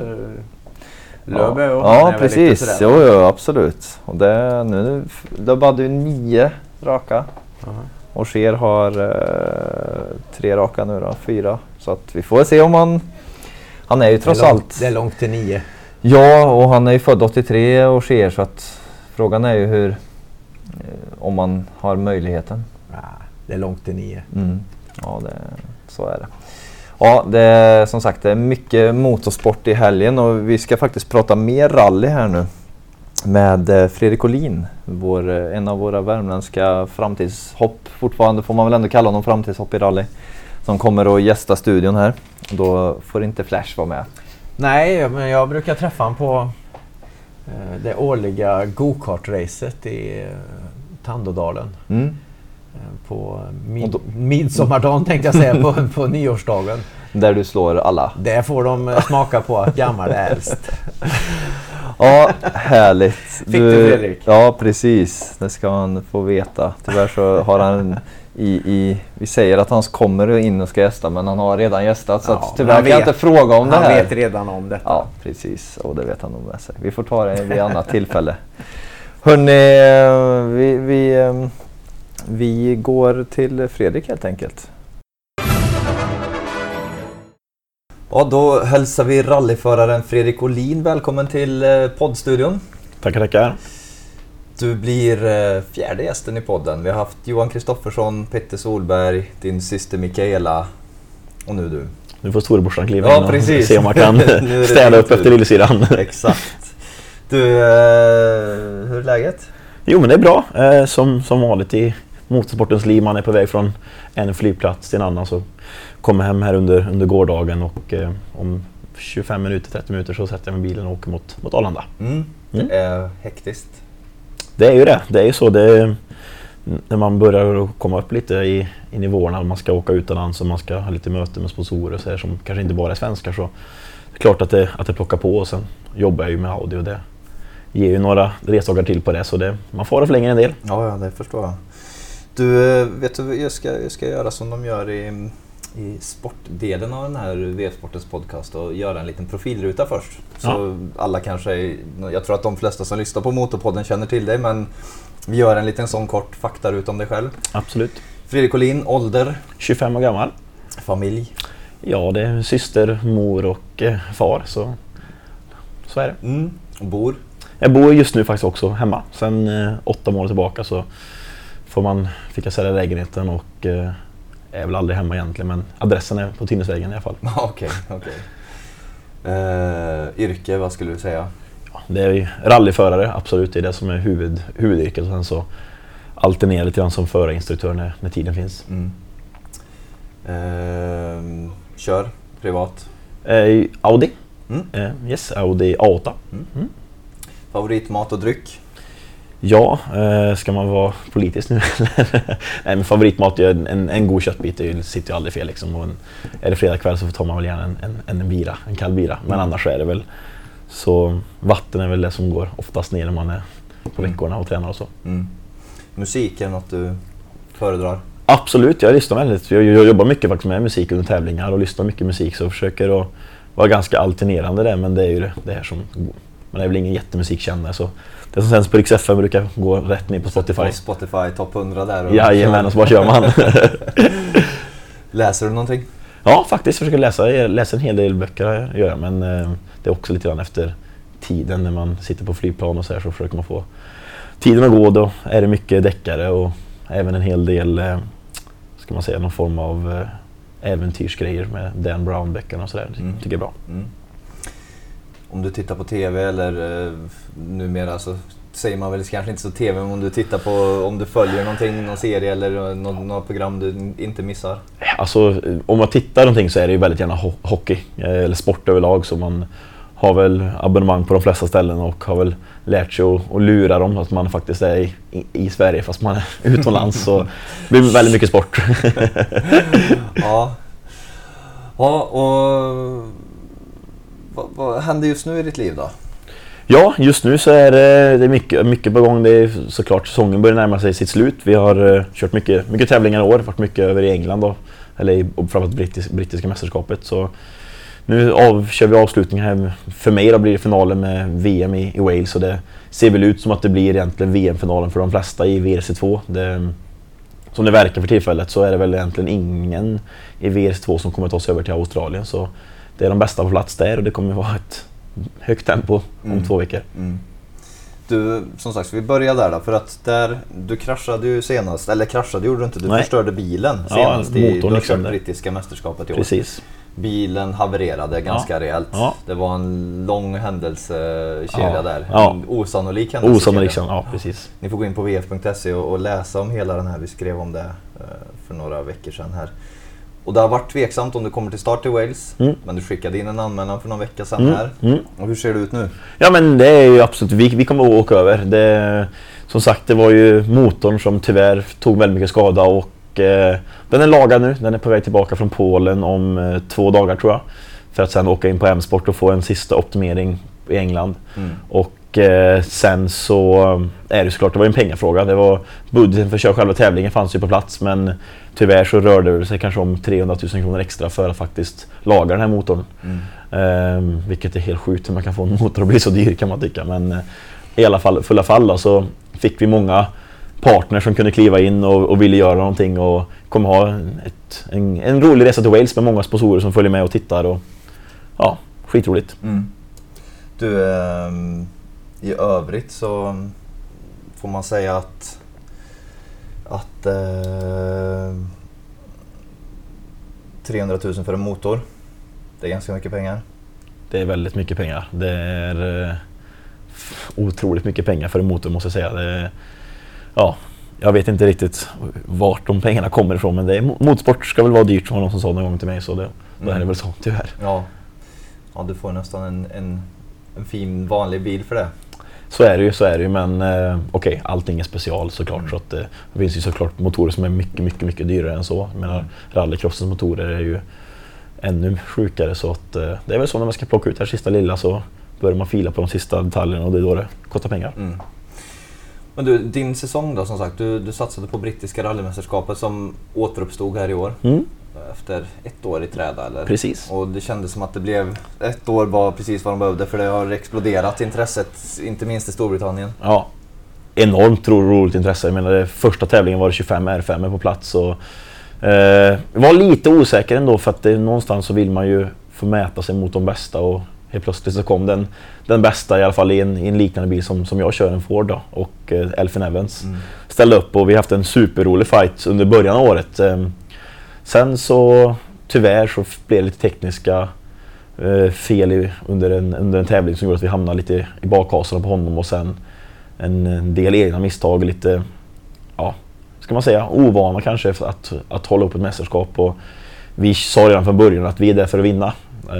Ja, precis. Jo, absolut. Och det hade ju 9 raka. Ogier har 3 raka nu då, 4. Så att vi får se om han är ju trots allt... Det är långt till 9. Ja, och han är ju född 83 Ogier, så att frågan är ju om man har möjligheten. Det är långt till 9. Ja, så är det. Ja, det är som sagt det är mycket motorsport i helgen och vi ska faktiskt prata mer rally här nu med Fredrik Olin, en av våra värmländska framtidshopp. Fortfarande får man väl ändå kalla honom framtidshopp i rally, som kommer att gästa studion här. Då får inte Flash vara med. Nej, men jag brukar träffa honom på det årliga go-kart-racet i Tandådalen. På midsommardagen tänkte jag säga, på nyårsdagen. Där du slår alla. Där får de smaka på att gammal är äldst. Ja, härligt. Fick du Fredrik? Ja, precis. Det ska han få veta. Tyvärr så har han vi säger att han kommer in och ska gästa, men han har redan gästat. Så att tyvärr kan jag inte fråga om det här. Han vet redan om detta. Ja, precis. Och det vet han nog med sig. Vi får ta det vid annat tillfälle. Hörrni, vi går till Fredrik helt enkelt. Ja, då hälsar vi rallyföraren Fredrik Olin välkommen till poddstudion. Tackar. Du blir 4:e gästen i podden. Vi har haft Johan Kristoffersson, Petter Solberg, din syster Mikaela och nu du. Nu får storebrorsan kliva in och precis. se om man kan städa upp efter lillsyran. Exakt. Du, hur är läget? Jo, men det är bra. Som vanligt i motorsportens liv. Man är på väg från en flygplats till en annan, så kommer hem här under gårdagen och om 25 minuter, 30 minuter så sätter jag mig i bilen och åker mot Arlanda. Det är hektiskt. Det är ju det. Det är ju så. När man börjar komma upp lite i nivåerna och man ska åka utomlands och man ska ha lite möte med sponsorer så här, som kanske inte bara är svenskar, så det är klart att det plockar på. Och sen jobbar jag ju med Audi och det ger ju några resdagar till på det, så man får förlänga en del. Ja, det förstår jag. Du, vet du, jag ska göra som de gör i sportdelen av den här VF-sportens podcast och göra en liten profilruta först. Så alla kanske, jag tror att de flesta som lyssnar på Motorpodden känner till dig, men vi gör en liten sån kort faktaruta om dig själv. Absolut. Fredrik Collin, ålder? 25 år gammal. Familj? Ja, det är syster, mor och far, så är det. Och bor? Jag bor just nu faktiskt också hemma. Sen 8 månader tillbaka så fick jag sälja lägenheten och är väl aldrig hemma egentligen, men adressen är på Tinnesvägen i alla fall. Okej. Yrke, vad skulle du säga? Ja, det är ju rallyförare, absolut. Det är det som är huvudyrket, och sen så alternera lite grann som förarinstruktör när tiden finns. Kör privat? Audi. Yes, Audi A8. Favoritmat och dryck? Ja, ska man vara politisk nu? Nej, men favoritmat är en god köttbit, det sitter ju aldrig fel liksom. Och är det fredag kväll så tar man väl gärna en bira, en kall bira. Men annars är det väl så, vatten är väl det som går oftast ner när man är på veckorna och tränar och så. Musik är något du föredrar? Absolut, jag lyssnar väldigt. Jag jobbar mycket faktiskt med musik under tävlingar och lyssnar mycket musik, så jag försöker att vara ganska alternerande där, men det är ju det här som, man är väl ingen jättemusikkännare, så det som sänds på Rix FM brukar gå rätt ner på Spotify. På Spotify topp 100 där. Och jajamän, och så bara kör man. Läser du någonting? Ja, faktiskt. Jag försöker läsa en hel del böcker, gör jag, men det är också lite grann efter tiden när man sitter på flygplan och så här, så försöker man få tiden att gå. Då är det mycket deckare och även en hel del, ska man säga, någon form av äventyrsgrejer med Dan Brown-böckerna och sådär. Tycker jag är bra. Om du tittar på tv eller numera så säger man väl kanske inte så tv, men om du tittar på, om du följer någon serie eller något program du inte missar? Alltså, om man tittar någonting så är det ju väldigt gärna hockey eller sport överlag, så man har väl abonnemang på de flesta ställen och har väl lärt sig att lura dem att man faktiskt är i Sverige fast man är utomlands, så det blir väldigt mycket sport. Ja, och vad händer just nu i ditt liv då? Ja, just nu så är det mycket på gång. Det är såklart, säsongen börjar närma sig sitt slut. Vi har kört mycket tävlingar i år, varit mycket över i England då, eller framförallt brittiska mästerskapet. Så nu kör vi avslutningen här. För mig då blir det finalen med VM i Wales, och det ser väl ut som att det blir egentligen VM-finalen för de flesta i WRC2. Som det verkar för tillfället så är det väl egentligen ingen i WRC2 som kommer ta sig över till Australien, så det är de bästa på plats där och det kommer vara ett högt tempo om 2 veckor. Du, som sagt, vi börjar där då, för att du kraschade ju senast, eller kraschade gjorde du inte, du förstörde bilen senast i brittiska mästerskapet i år. Precis. Bilen havererade ganska rejält. Ja. Det var en lång händelsekedja där. Ja. En osannolik händelsekedja. Ja, precis. Ni får gå in på vf.se och läsa om hela den här. Vi skrev om det för några veckor sedan här. Och det har varit tveksamt om du kommer till start i Wales, men du skickade in en anmälan för någon vecka sedan här. Och hur ser det ut nu? Ja, men det är ju absolut, vi kommer att åka över. Som sagt, det var ju motorn som tyvärr tog väldigt mycket skada, och den är lagad nu. Den är på väg tillbaka från Polen om 2 dagar tror jag, för att sen åka in på M-sport och få en sista optimering i England. Och sen så är det såklart, det var en pengafråga. Det var budgeten för att köra själva tävlingen fanns ju på plats, men tyvärr så rörde det sig kanske om 300 000 kronor extra för att faktiskt laga den här motorn. Vilket är helt sjukt hur man kan få en motor att bli så dyr, kan man tycka. Men i alla fall, fulla fall då, så fick vi många partner som kunde kliva in och ville göra någonting, och kommer ha en rolig resa till Wales med många sponsorer som följer med och tittar, och ja, skitroligt. Du, i övrigt så får man säga att 300 000 för en motor, det är ganska mycket pengar. Det är väldigt mycket pengar. Det är otroligt mycket pengar för en motor, måste jag säga. Ja, jag vet inte riktigt vart de pengarna kommer ifrån, men motorsport ska väl vara dyrt, som någon som sa någon gång till mig, så det är väl så, tyvärr. Ja, du får nästan en fin vanlig bil för det. Så är det ju, men okej, allting är special såklart, så att det finns ju såklart motorer som är mycket, mycket, mycket dyrare än så. Jag menar, rallycrossens motorer är ju ännu sjukare, så att det är väl så när man ska plocka ut det här sista lilla, så börjar man fila på de sista detaljerna, och det är då det kostar pengar. Men du, din säsong då, som sagt, du satsade på brittiska rallymästerskapet som återuppstod här i år. Efter 1 år i träda, eller? Precis. Och det kändes som att det blev 1 år var precis vad de behövde, för det har exploderat intresset, inte minst i Storbritannien. Ja, enormt roligt intresse. Jag menar, första tävlingen var det 25 R5 på plats, och var lite osäker ändå, för att någonstans så vill man ju få mäta sig mot de bästa, och helt plötsligt så kom den bästa, i alla fall i en liknande bil som jag kör, en Ford då, och Elfyn Evans ställde upp, och vi har haft en superrolig fight under början av året. Sen så tyvärr så blev det lite tekniska fel under en tävling som gjorde att vi hamnade lite i bakhasorna på honom, och sen en del egna misstag, lite, ja, ska man säga, ovana kanske att hålla upp ett mästerskap. Och vi sa redan från början att vi är där för att vinna.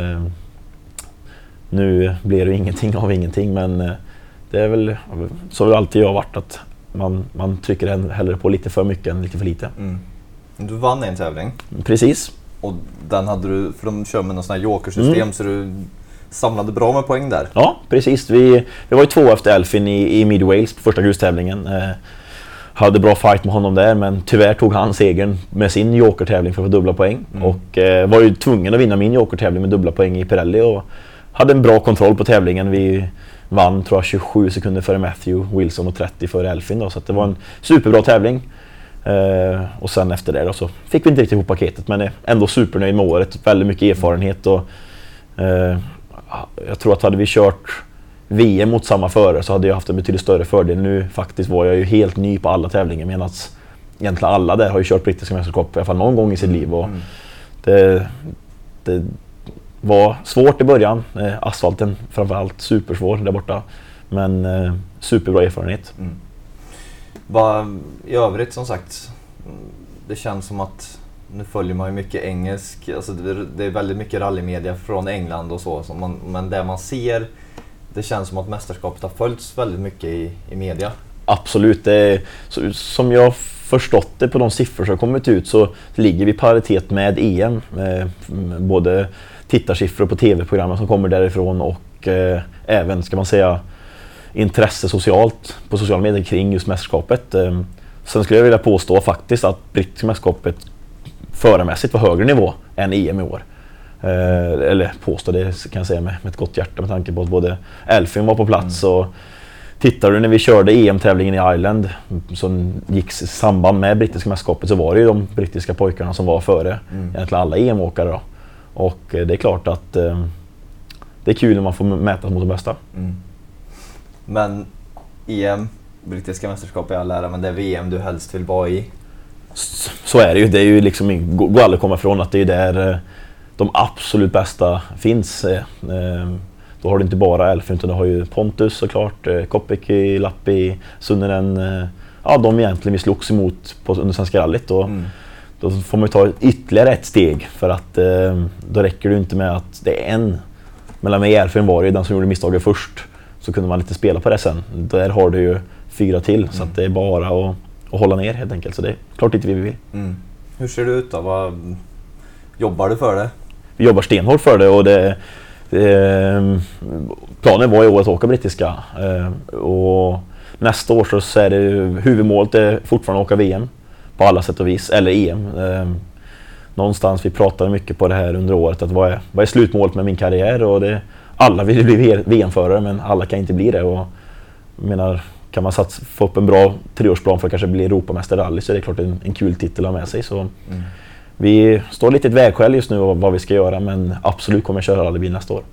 Nu blir det ingenting av ingenting, men det är väl så har det alltid varit, att man trycker hellre på lite för mycket än lite för lite. Du vann en tävling. Precis. Och den hade du, för de kör med någon sån här jokersystem, så du samlade bra med poäng där. Ja, precis. Vi var ju 2 efter Elfyn i Mid Wales på första grustävlingen. Hade bra fight med honom där, men tyvärr tog han segern med sin jokertävling för att få dubbla poäng. Och var ju tvungen att vinna min jokertävling med dubbla poäng i Pirelli, och hade en bra kontroll på tävlingen. Vi vann, tror jag, 27 sekunder före Matthew Wilson och 30 före Elfyn då, så att det var en superbra tävling. Och sen efter det då så fick vi inte riktigt ihop paketet, men är ändå supernöjd med året, väldigt mycket erfarenhet, och jag tror att hade vi kört VM mot samma förare så hade jag haft en betydligt större fördel. Nu faktiskt var jag ju helt ny på alla tävlingar, medan egentligen alla där har ju kört brittiska mästerskap i alla fall någon gång i sitt liv, och det var svårt i början, asfalten framförallt supersvår där borta, men superbra erfarenhet. I övrigt, som sagt, det känns som att nu följer man ju mycket engelsk, alltså det är väldigt mycket rallymedia från England och så, men det man ser, det känns som att mästerskapet har följts väldigt mycket i media. Absolut, som jag förstått det på de siffror som har kommit ut, så ligger vi i paritet med EM, både tittarsiffror på tv-programmen som kommer därifrån, och även, ska man säga, intresse socialt på sociala medier kring just mästerskapet. Sen skulle jag vilja påstå faktiskt att brittiska mästerskapet förarmässigt var högre nivå än EM i år. Eller påstå, det kan jag säga med ett gott hjärta, med tanke på att både Elfyn var på plats, och tittar du när vi körde EM-tävlingen i Ireland som gick i samband med brittiska mästerskapet, så var det ju de brittiska pojkarna som var före egentligen alla EM-åkare då. Och det är klart att det är kul när man får mäta mot de bästa. Men EM, brittiska mästerskap är all ära, men det är VM du helst vill vara i. Så är det ju. Det är ju liksom, går aldrig att komma ifrån att det är där de absolut bästa finns. Då har du inte bara Elfyn, utan du har ju Pontus såklart, Kopecky, Lappi, Sunneren. Ja, de egentligen vi slogs emot under Svenska rallyt. Då får man ju ta ytterligare ett steg, för att då räcker det inte med att det är en. Mellan mig och Elfyn var det den som gjorde misstaget först, så kunde man lite spela på det sen. Där har du ju 4 till, så att det är bara att hålla ner helt enkelt. Så det är klart inte vi vill. Hur ser det ut då? Jobbar du för det? Vi jobbar stenhårt för det, och planen var i år att åka brittiska. Och nästa år så är det huvudmålet är fortfarande att åka VM på alla sätt och vis, eller EM. Någonstans, vi pratade mycket på det här under året, att vad är slutmålet med min karriär, och alla vill bli VM-förare, men alla kan inte bli det, och jag menar, kan man få upp en bra 3-årsplan för att kanske bli Europamästare rally, så är det klart en kul titel att ha med sig. Så vi står lite i ett vägskäl just nu vad vi ska göra, men absolut kommer jag köra rallybil nästa år.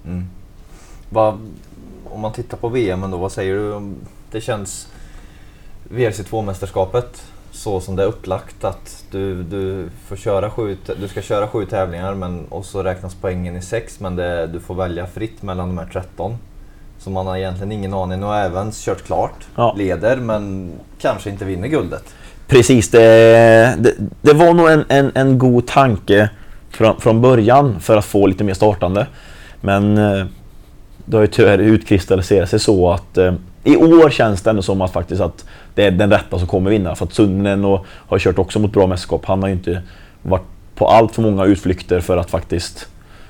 Om man tittar på VM då, vad säger du om det känns VRC2-mästerskapet så som det är upplagt, att du får du ska köra 7 tävlingar, och så räknas poängen i 6, men du får välja fritt mellan de här 13. Så man har egentligen ingen aning och även kört klart, leder men kanske inte vinner guldet. Precis, det var nog en god tanke från början för att få lite mer startande. Men det har ju tyvärr utkristalliserat sig så att i år känns det ändå som att faktiskt att det är den rätta som kommer vinna. För att Sunnen har kört också mot bra mästerskap. Han har ju inte varit på allt för många utflykter för att faktiskt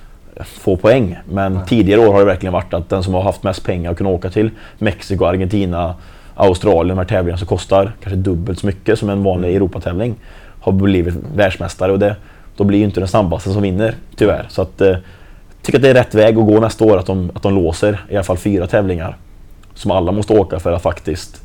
få poäng. Men tidigare år har det verkligen varit att den som har haft mest pengar att kunna åka till Mexiko, Argentina, Australien, de här tävlingarna som kostar kanske dubbelt så mycket som en vanlig Europatävling, har blivit världsmästare. Och då blir ju inte den snabbaste som vinner, tyvärr. Så att jag tycker att det är rätt väg att gå nästa år, att de låser i alla fall 4 tävlingar som alla måste åka för att faktiskt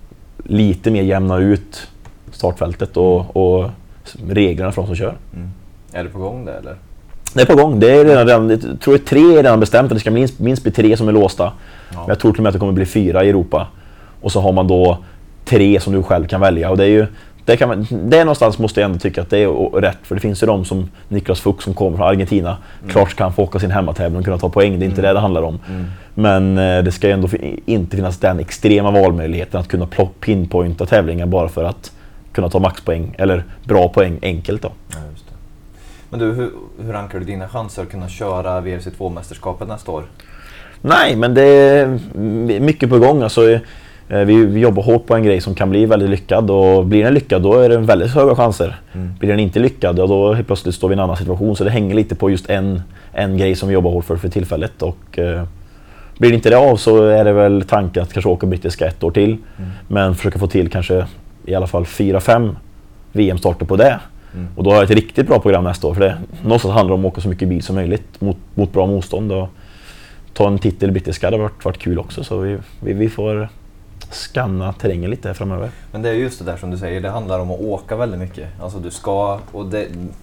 lite mer jämna ut startfältet och reglerna för de som kör. Är det på gång det eller? Det är på gång. Det är redan, jag tror att 3 är redan bestämt. Det ska minst bli 3 som är låsta. Ja. Men jag tror till och med att det kommer bli 4 i Europa. Och så har man då 3 som du själv kan välja. Och det är ju, det någonstans måste jag ändå tycka att det är rätt. För det finns ju de som Niklas Fuchs som kommer från Argentina. Klart kan få åka sin hemmatävling och kunna ta poäng. Det är inte det handlar om. Men det ska ju ändå inte finnas den extrema valmöjligheten att kunna pinpointa tävlingar bara för att kunna ta maxpoäng eller bra poäng enkelt då. Ja, just det. Men du, hur rankar du dina chanser att kunna köra WRC2-mästerskapet nästa år? Nej, men det är mycket på gång. Alltså, vi jobbar hårt på en grej som kan bli väldigt lyckad, och blir den lyckad då är det väldigt höga chanser. Blir den inte lyckad då helt plötsligt står vi i en annan situation, så det hänger lite på just en grej som vi jobbar hårt för tillfället. Och blir det inte det av så är det väl tanken att kanske åka brittiska 1 år till, men försöka få till kanske i alla fall 4-5 VM-starter på det. Och då har jag ett riktigt bra program nästa år, för det någonstans handlar om att åka så mycket bil som möjligt mot bra motstånd, och ta en titel brittiska hade varit kul också, så vi får skanna terrängen lite framöver. Men det är just det där som du säger, det handlar om att åka väldigt mycket. Alltså du ska, och det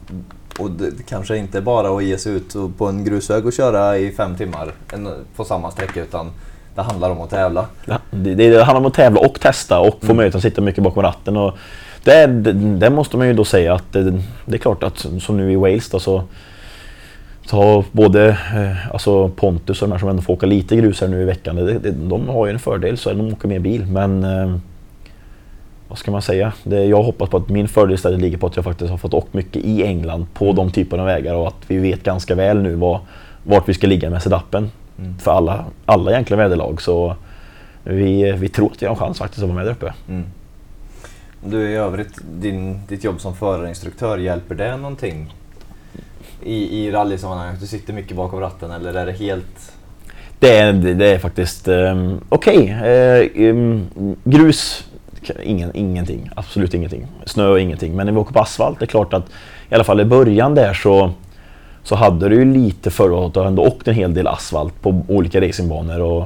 kanske inte bara att ge sig ut på en grusväg och köra i 5 timmar på samma sträcka, utan det handlar om att tävla. Ja, det handlar om att tävla och testa och få möjlighet att sitta mycket bakom ratten, och det måste man ju då säga att det är klart att som nu i Wales då, så har både alltså Pontus och de här som ändå får åka lite grus här nu i veckan, de har ju en fördel så att de åker mer bil, men vad ska man säga, jag hoppas på att min fördel istället ligger på att jag faktiskt har fått åkt mycket i England på de typerna av vägar, och att vi vet ganska väl nu vart vi ska ligga med setupen för alla egentligen väderlag, så vi tror att vi har en chans faktiskt att vara med där uppe. Du, i övrigt, ditt jobb som förarinstruktör, hjälper det någonting i rallysammanhang? Du sitter mycket bakom ratten, eller är det helt... Det är faktiskt okej. Grus, ingenting. Absolut ingenting. Snö, ingenting. Men när vi åker på asfalt, det är klart att i alla fall i början där så hade du ju lite förra året ändå åkt en hel del asfalt på olika racingbanor, och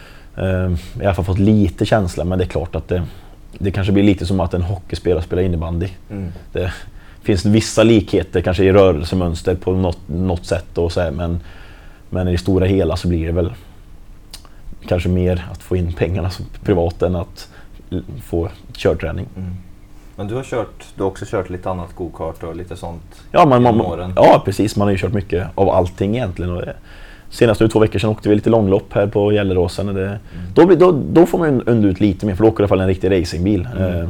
i alla fall fått lite känsla, men det är klart att det kanske blir lite som att en hockeyspelare spelar innebandy. Det finns vissa likheter kanske i rörelsemönster på något sätt och så här, men i det stora hela så blir det väl kanske mer att få in pengarna som privat än att få körträning. Men du har också kört lite annat go-kart och lite sånt. Ja, precis, man har ju kört mycket av allting egentligen, och senast nu 2 veckor sedan åkte vi lite långlopp här på Gelleråsen. Då får man ju ut lite mer, för då åker i alla fall en riktig racingbil.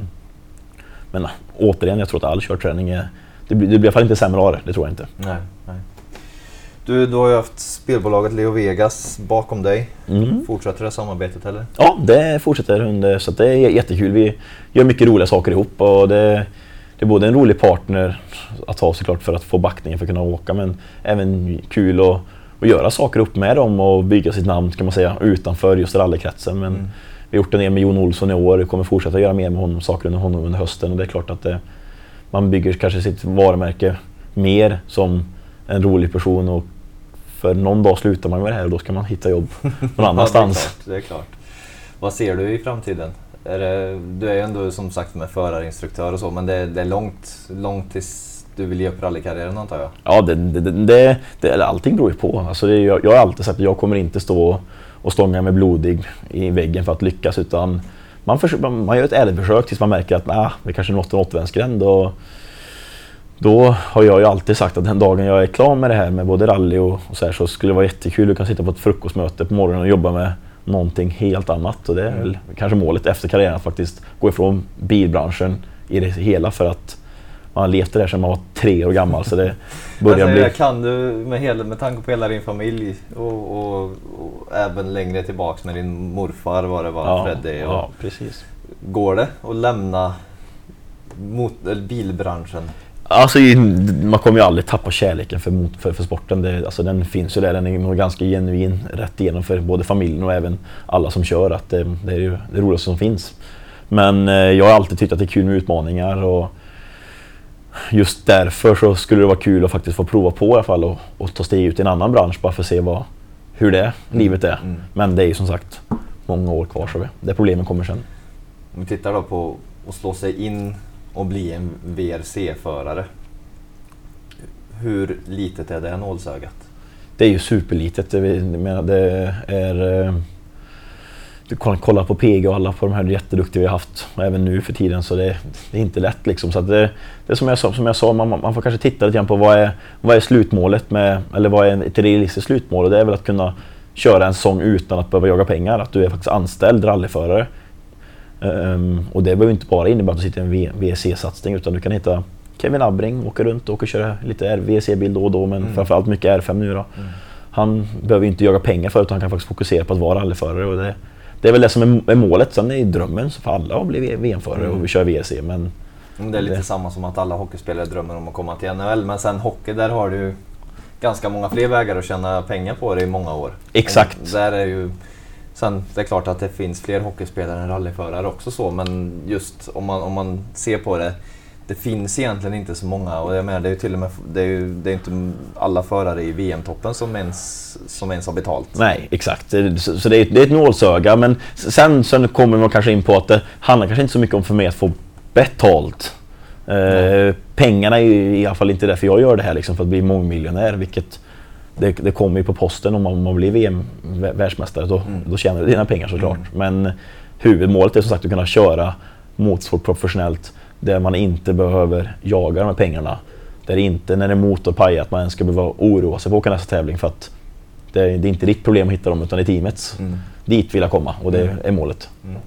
Men återigen, jag tror att all körträning det blir i alla fall inte sämre av det tror jag inte. Nej. Du har ju haft spelbolaget Leo Vegas bakom dig. Fortsätter det samarbetet eller? Ja, det fortsätter så det är jättekul. Vi gör mycket roliga saker ihop, och det är både en rolig partner att ha såklart för att få backningen för att kunna åka, men även kul att göra saker upp med dem och bygga sitt namn kan man säga utanför just rallykretsen. Men vi har gjort det ner med Jon Olsson i år, vi kommer fortsätta göra mer med honom, saker under honom under hösten, och det är klart att man bygger kanske sitt varumärke mer som en rolig person, och för någon dag slutar man med det här och då ska man hitta jobb någon annanstans. Det är klart. Vad ser du i framtiden? Du är ju ändå som sagt med förarinstruktör och så, men det är långt tills du vill ge upp rallykarriären antar jag? Ja, allting beror ju på. Alltså jag har alltid sagt att jag kommer inte stå och stånga med blodig i väggen för att lyckas, utan man gör ett ärligt försök tills man märker att vi kanske nått en återvändsgränd. Då har jag ju alltid sagt att den dagen jag är klar med det här med både rally och så här, så skulle det vara jättekul att kunna sitta på ett frukostmöte på morgonen och jobba med någonting helt annat. Och det är väl kanske målet efter karriären att faktiskt gå ifrån bilbranschen i det hela, för att man har levt där sedan man var 3 år gammal. Så det börjar bli... Kan du med tanke på hela din familj och även längre tillbaks med din morfar var det var Freddy. Ja, precis. Går det att lämna bilbranschen? Alltså man kommer ju aldrig tappa kärleken för sporten. Alltså, den finns ju där, den är nog ganska genuin rätt igenom för både familjen och även alla som kör, att det är ju det roligaste som finns. Men jag har alltid tyckt att det är kul med utmaningar, och just därför så skulle det vara kul att faktiskt få prova på i alla fall och ta steg ut i en annan bransch bara för att se hur livet är. Men det är ju som sagt många år kvar, så det problemen kommer sen. Om vi tittar då på att slå sig in och bli en VRC-förare. Hur litet är det nålsögat? Det är ju superlitet. Det är... Du kan kolla på PG och alla på de här jätteduktiga vi har haft, och även nu för tiden, så det är inte lätt liksom. Så att det är som jag sa, man får kanske titta lite grann på vad är slutmålet med, eller vad är ett realistiskt slutmål, och det är väl att kunna köra en säsong utan att behöva jaga pengar, att du är faktiskt anställd rallyförare. Och det behöver inte bara innebära att du sitter i en VRC-satsning, utan du kan hitta Kevin Abbring, åka runt och köra lite VRC-bil då och då, men framförallt mycket R5 nu då. Han behöver inte jaga pengar för, utan han kan faktiskt fokusera på att vara rallyförare, och det är väl det som är målet. Sen är drömmen för alla att bli VM-förare och köra VRC, men det är lite samma som att alla hockeyspelare drömmer om att komma till NHL, men sen hockey, där har du ganska många fler vägar att tjäna pengar på det i många år. Exakt. Och där är ju, sen det är klart att det finns fler hockeyspelare än rallyförare också så, men just om man ser på det finns egentligen inte så många, och jag menar, det är ju till och med det är inte alla förare i VM-toppen som ens har betalt. Nej, exakt. Så det är ett nålsöga, men sen kommer man kanske in på att det handlar kanske inte så mycket om för mig att få betalt. Pengarna är ju i alla fall inte därför jag gör det här liksom, för att bli mångmiljonär, vilket det kommer ju på posten om man blir VM-världsmästare, då tjänar du dina pengar såklart. Men huvudmålet är som sagt att kunna köra motorsport professionellt, där man inte behöver jaga de här pengarna. Där inte när det är motorpaj att man ens ska behöva oroa sig på att åka nästa tävling, för att det är inte ditt problem att hitta dem, utan det är teamets. Dit vill jag komma, och det är målet.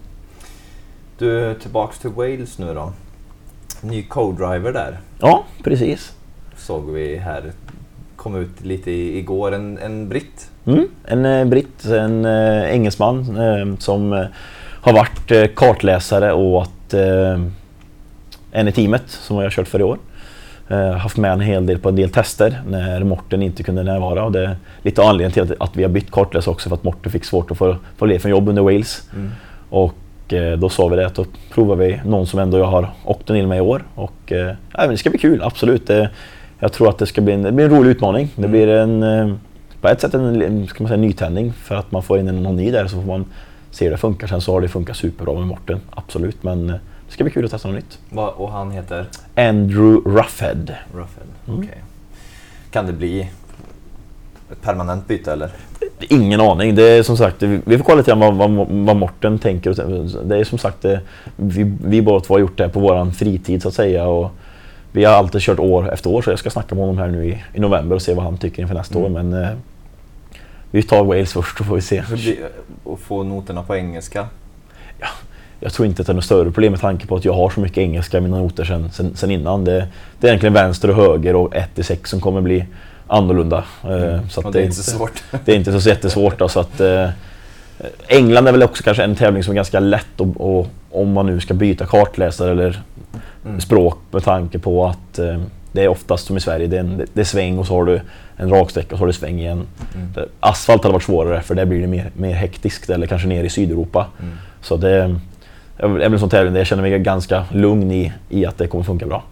Du, tillbaks till Wales nu då. Ny co-driver där. Ja, precis. Såg vi här, kom ut lite igår, en britt. En britt, en engelsman som har varit kartläsare åt en i teamet som jag har kört för i år. Haft med en hel del på en del tester när Morten inte kunde närvara, och det är lite anledningen till att vi har bytt kartläsare också, för att Morten fick svårt att få led från jobb under Wales. Och då sa vi det att då provar vi någon som ändå jag har åkt in med i år, och det ska bli kul, absolut. Jag tror att det ska bli en rolig utmaning. Det blir på ett sätt en nytändning, för att man får in någon ny där, så får man se hur det funkar. Sen så har det funkat superbra med Morten, absolut, men det ska bli kul att testa något nytt. Och han heter? Andrew Ruffhead. Okej. Kan det bli ett permanent byte eller? Ingen aning. Det är som sagt, vi får kolla lite vad Morten tänker. Det är som sagt, vi båda två har gjort det på våran fritid så att säga, och vi har alltid kört år efter år, så jag ska snacka med honom här nu i november och se vad han tycker inför nästa år. Men vi tar Wales först, och får vi se. Och få noterna på engelska? Ja, jag tror inte att det är något större problem med tanke på att jag har så mycket engelska i mina noter sen innan. Det är egentligen vänster och höger och 1-6 som kommer bli annorlunda. Så att det är inte så svårt. Det är inte så jättesvårt då, så att England är väl också kanske en tävling som är ganska lätt, och om man nu ska byta kartläsare eller språk, med tanke på att det är oftast som i Sverige, det är sväng och så har du en raksträcka och så har du sväng igen. Asfalt hade varit svårare, för där blir det mer hektiskt, eller kanske ner i Sydeuropa. Så det är väl en sån tävling där jag känner mig ganska lugn i att det kommer funka bra.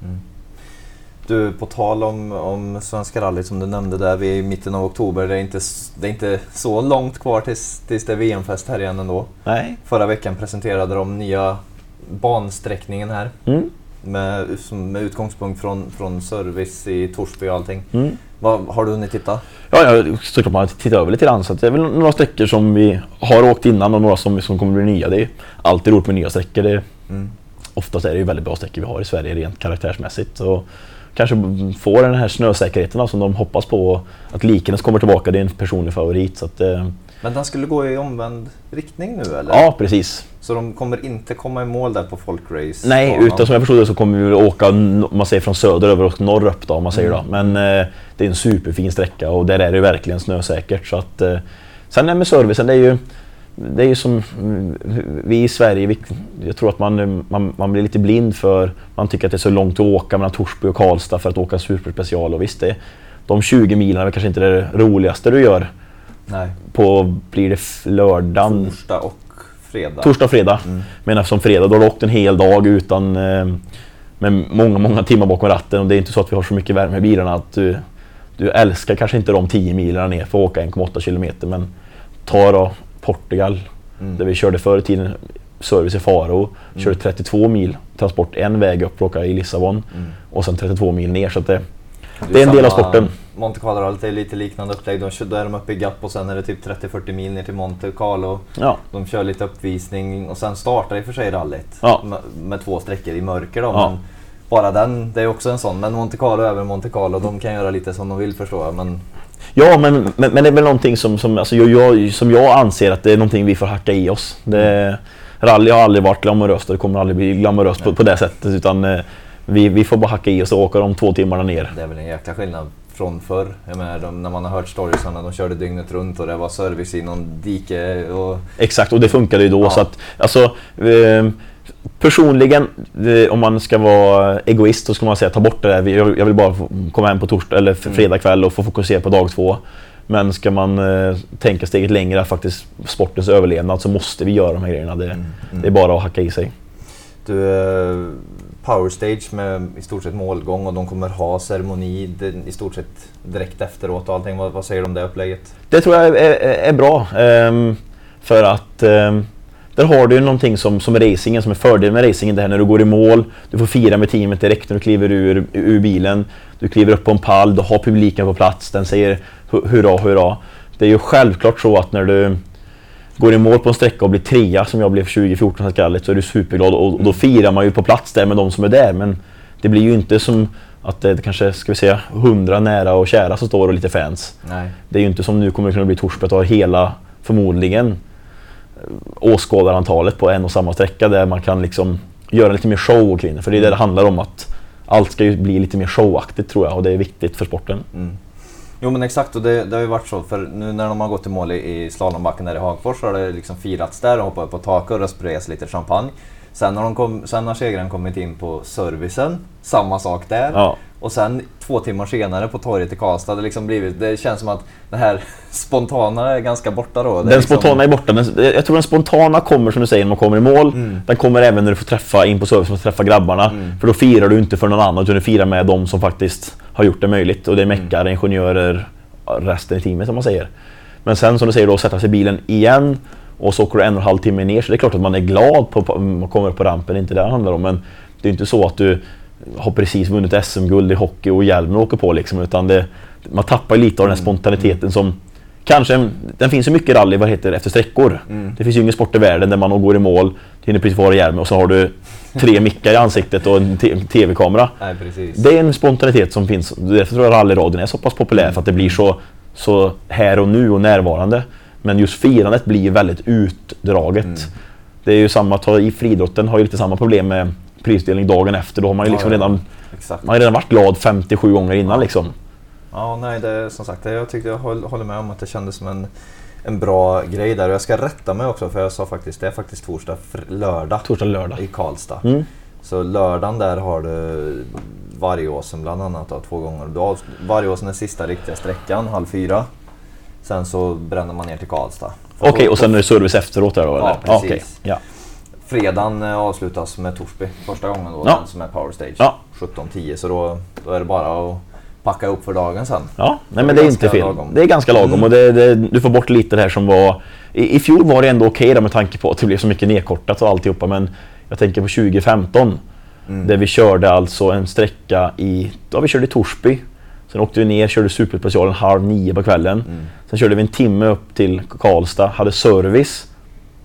Du, på tal om Svenska rally som du nämnde där, vi är i mitten av oktober, det är inte så långt kvar tills det är VM-fest här igen ändå. Nej. Förra veckan presenterade de nya bansträckningen här. Med utgångspunkt från service i Torsby och allting. Har du hunnit titta? Ja, såklart man har tittat över lite grann, så det är väl några sträckor som vi har åkt innan och några som kommer bli nya. Det är alltid roligt med nya sträckor. Oftast är det ju väldigt bra sträckor vi har i Sverige rent karaktärsmässigt, och kanske får den här snösäkerheten som de hoppas på, att Likenes kommer tillbaka. Det är en personlig favorit, så att Men den skulle gå i omvänd riktning nu eller? Ja, precis. Så de kommer inte komma i mål där på folkrace? Nej, utan som jag förstod det så kommer vi åka man säger från söder över och norr upp då, om man säger då. Men det är en superfin sträcka och där är det verkligen snösäkert. Så att, sen med servicen, det är ju som vi i Sverige, jag tror att man blir lite blind för, man tycker att det är så långt att åka mellan Torsby och Karlstad för att åka superspecial, och visst de 20 milen är kanske inte det roligaste du gör. Nej. Blir det lördagen? Torsdag och fredag. Torsdag och fredag. Men eftersom fredag då har du åkt en hel dag utan med många timmar bakom ratten, och det är inte så att vi har så mycket värme i bilarna att du älskar kanske inte de 10 milen ner för att åka 1,8 kilometer, men ta då Portugal där vi körde förr i tiden service i Faro, körde 32 mil transport en väg upp och åka i Lissabon och sen 32 mil ner, så att det är en del av sporten. Monte Carlo är lite liknande upplägg. Då är de uppe i Gap och sen är det typ 30-40 mil ner till Monte Carlo. Ja. De kör lite uppvisning och sen startar i för sig rallyt med 2 sträckor i mörker då. Ja. Men bara den, det är också en sån. Men Monte Carlo över Monte Carlo, de kan göra lite som de vill, förstår jag. Men ja, men det är väl någonting som jag anser att det är någonting vi får hacka i oss. Rally har aldrig varit glamoröst och det kommer aldrig bli glamoröst på det sättet, utan vi får bara hacka i oss och åka de 2 timmarna ner. Det är väl en jäkla skillnad från förr. Jag menar, när man har hört stories när de körde dygnet runt och det var service i någon dike. Och exakt, och det funkade ju då. Så att, alltså, personligen, om man ska vara egoist så ska man säga ta bort det där. Jag vill bara komma hem på torsdag eller fredag kväll och få fokusera på dag 2. Men ska man tänka steget längre, faktiskt sportens överlevnad, så måste vi göra de här grejerna. Det är bara att hacka i sig. Du, Power Stage med i stort sett målgång, och de kommer ha ceremoni i stort sett direkt efteråt och allting. Vad säger du om det upplägget? Det tror jag är bra, för att där har du ju någonting som racingen, som är fördel med racingen, det här när du går i mål, du får fira med teamet direkt när du kliver ur bilen, du kliver upp på en pall, du har publiken på plats, den säger hurra, hurra. Det är ju självklart så att när du går i mål på en sträcka och blir 3, som jag blev 2014 så är du superglad, och då firar man ju på plats där med de som är där, men det blir ju inte som att det kanske, ska vi säga, 100 nära och kära som står och lite fans. Nej. Det är ju inte som nu kommer det kunna bli Torsby att ha hela, förmodligen, åskådarantalet på en och samma sträcka där man kan liksom göra lite mer show kring, för det är det handlar om, att allt ska ju bli lite mer showaktigt, tror jag, och det är viktigt för sporten. Jo, men exakt, och det har ju varit så, för nu när de har gått i mål i slalombacken där i Hagfors så har det liksom firats där och hoppat upp på taket och sprayats lite champagne. Sen när segraren kommit in på servicen, samma sak där. Ja. Och sen 2 timmar senare på torget i Karlstad, det känns som att det här spontana är ganska borta då. Den spontana är borta, men jag tror den spontana kommer, som du säger, när man kommer i mål. Den kommer även när du får träffa in på servicen och träffa grabbarna. För då firar du inte för någon annan, utan du firar med de som faktiskt har gjort det möjligt. Och det är meckar, ingenjörer, resten i teamet, som man säger. Men sen, som du säger, då sätta sig i bilen igen och så åker du 1,5 timme ner. Så det är klart att man är glad på man kommer upp på rampen, inte det handlar om. Men det är inte så att du har precis vunnit SM-guld i hockey och hjälmen åker på liksom, utan man tappar lite av den här spontaniteten som kanske, den finns ju mycket rally efter sträckor. Det finns ju ingen sport i världen där man går i mål, du hinner precis vara i hjälmen och så har du 3 mickar i ansiktet och en tv-kamera. Nej, precis. Det är en spontanitet som finns, därför tror jag rallyradion är så pass populär, för att det blir så här och nu och närvarande. Men just firandet blir väldigt utdraget. Det är ju samma, i friidrotten har ju lite samma problem med prisdelning dagen efter. Då har man ju liksom redan varit glad 57 gånger innan liksom. Ja, nej, det är som sagt, jag håller med om att det kändes som en bra grej där. Och jag ska rätta mig också, för jag sa faktiskt, det är faktiskt torsdag lördag i Karlstad. Så lördagen där har du Vargåsen bland annat då, 2 gånger. Vargåsen är sista riktiga sträckan, 3:30. Sen så bränner man ner till Karlstad. Okej, och sen är det service efteråt där då? Ja, eller? precis. Okay. Ja. Fredagen avslutas med Torsby första gången då, den som är Power Stage. 17:10, så då är det bara att packa upp för dagen sen. Ja, nej, men det är inte fel. Lagom. Det är ganska lagom, och du får bort lite det här som var... I fjol var det ändå okej med tanke på att det blev så mycket nedkortat och alltihopa, men jag tänker på 2015 där vi körde alltså en sträcka vi körde i Torsby. Sen åkte vi ner, körde superspecialen 8:30 på kvällen. Sen körde vi en timme upp till Karlstad, hade service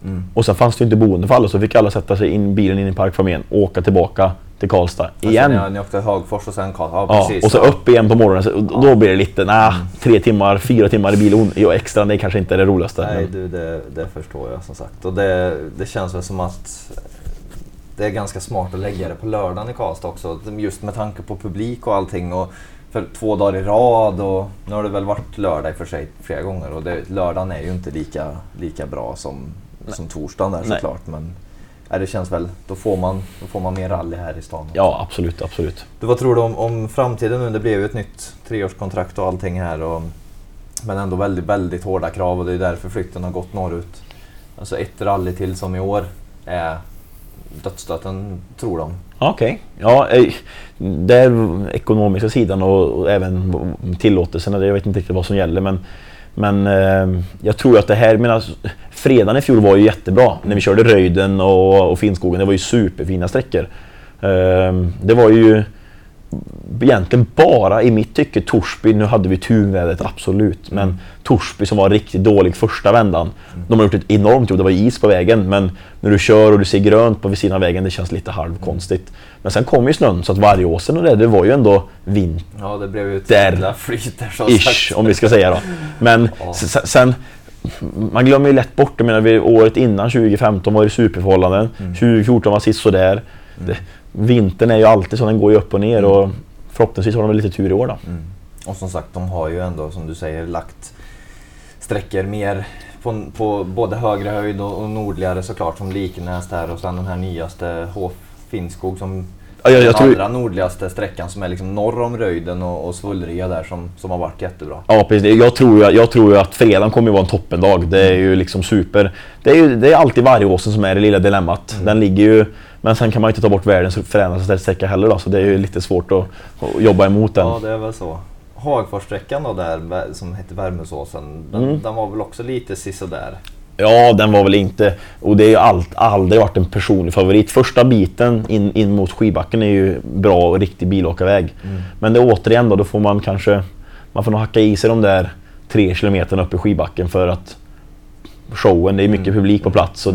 Och sen fanns det ju inte boende för alla, så fick alla sätta sig in bilen in i Parkfamiljen och åka tillbaka till Karlstad igen. Alltså, ni åkte Hagfors och sen Karlstad. Ja, precis, och så upp igen på morgonen. Så, då blir det lite, 3 timmar, 4 timmar i bilen extra, det kanske inte är det roligaste. Nej, det förstår jag som sagt. Och det känns väl som att det är ganska smart att lägga det på lördagen i Karlstad också. Just med tanke på publik och allting. Och för 2 dagar i rad, och nu har det väl varit lördag i för sig flera gånger. Och lördagen är ju inte lika bra som torsdagen där såklart. Men det känns väl, då får man mer rally här i stan också. Ja, absolut. Vad tror du om framtiden nu? Det blev ju ett nytt 3-årskontrakt och allting här. Men ändå väldigt, väldigt hårda krav, och det är därför flytten har gått norrut. Alltså ett rally till som i år är dödsstöten, tror de. Okej. Ja, det är ekonomiska sidan och även tillåtelserna, jag vet inte riktigt vad som gäller, men jag tror att det här, fredagen i fjol var ju jättebra när vi körde Röjden och Finnskogen. Det var ju superfina sträckor. Det var ju egentligen bara i mitt tycke Torsby, nu hade vi turvädret absolut, men Torsby som var riktigt dålig första vändan. De har gjort ett enormt jobb, det var is på vägen, men när du kör och du ser grönt på vid sidan av vägen, det känns lite halvkonstigt. Men sen kom ju snön, så att Vargåsen och det var ju ändå vinter. Ja, det blev ju ett jävla flyter så ish, om vi ska säga då. Men sen man glömmer ju lätt bort, jag menar, året innan 2015 var det superförhållanden, 2014 var sist så där. Vintern är ju alltid så, den går ju upp och ner, och förhoppningsvis har de lite tur i år då. Och som sagt, de har ju ändå, som du säger, lagt sträckor mer på både högre höjd och nordligare såklart, som Likenäs där, och sen den här nyaste Finnskog som den allra nordligaste sträckan som är liksom norr om Röjden och Svullrya där som har varit jättebra. Ja, precis. Jag tror ju att fredagen kommer ju vara en toppendag. Det är ju liksom super. Det är alltid Vargåsen som är det lilla dilemmat. Den ligger ju, men sen kan man ju inte ta bort världens förändras sträcka heller då, så det är ju lite svårt att jobba emot den. Ja, det är väl så. Hagforssträckan då där som heter Värmesåsen, den var väl också lite sisådär. Ja, den var väl inte, och det är ju aldrig varit en personlig favorit. Första biten in mot skidbacken är ju bra och riktig bilåkarväg. Men det återigen då får man får nog hacka i sig de där 3 kilometerna upp i skidbacken, för att showen, det är mycket publik på plats, och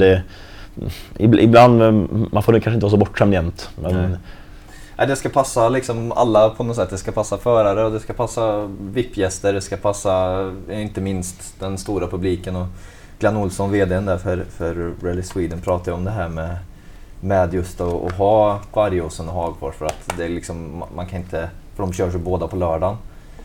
ibland man får kanske inte vara så bortskämd jämt. Men det ska passa liksom alla på något sätt. Det ska passa förare, och det ska passa VIP-gäster, det ska passa inte minst den stora publiken. Och Glenn Olsson, vdn där för Rally Sweden, pratar om det här med just att ha Vargåsen och Hagfors, för att det är liksom, man kan inte, för de kör sig båda på lördagen.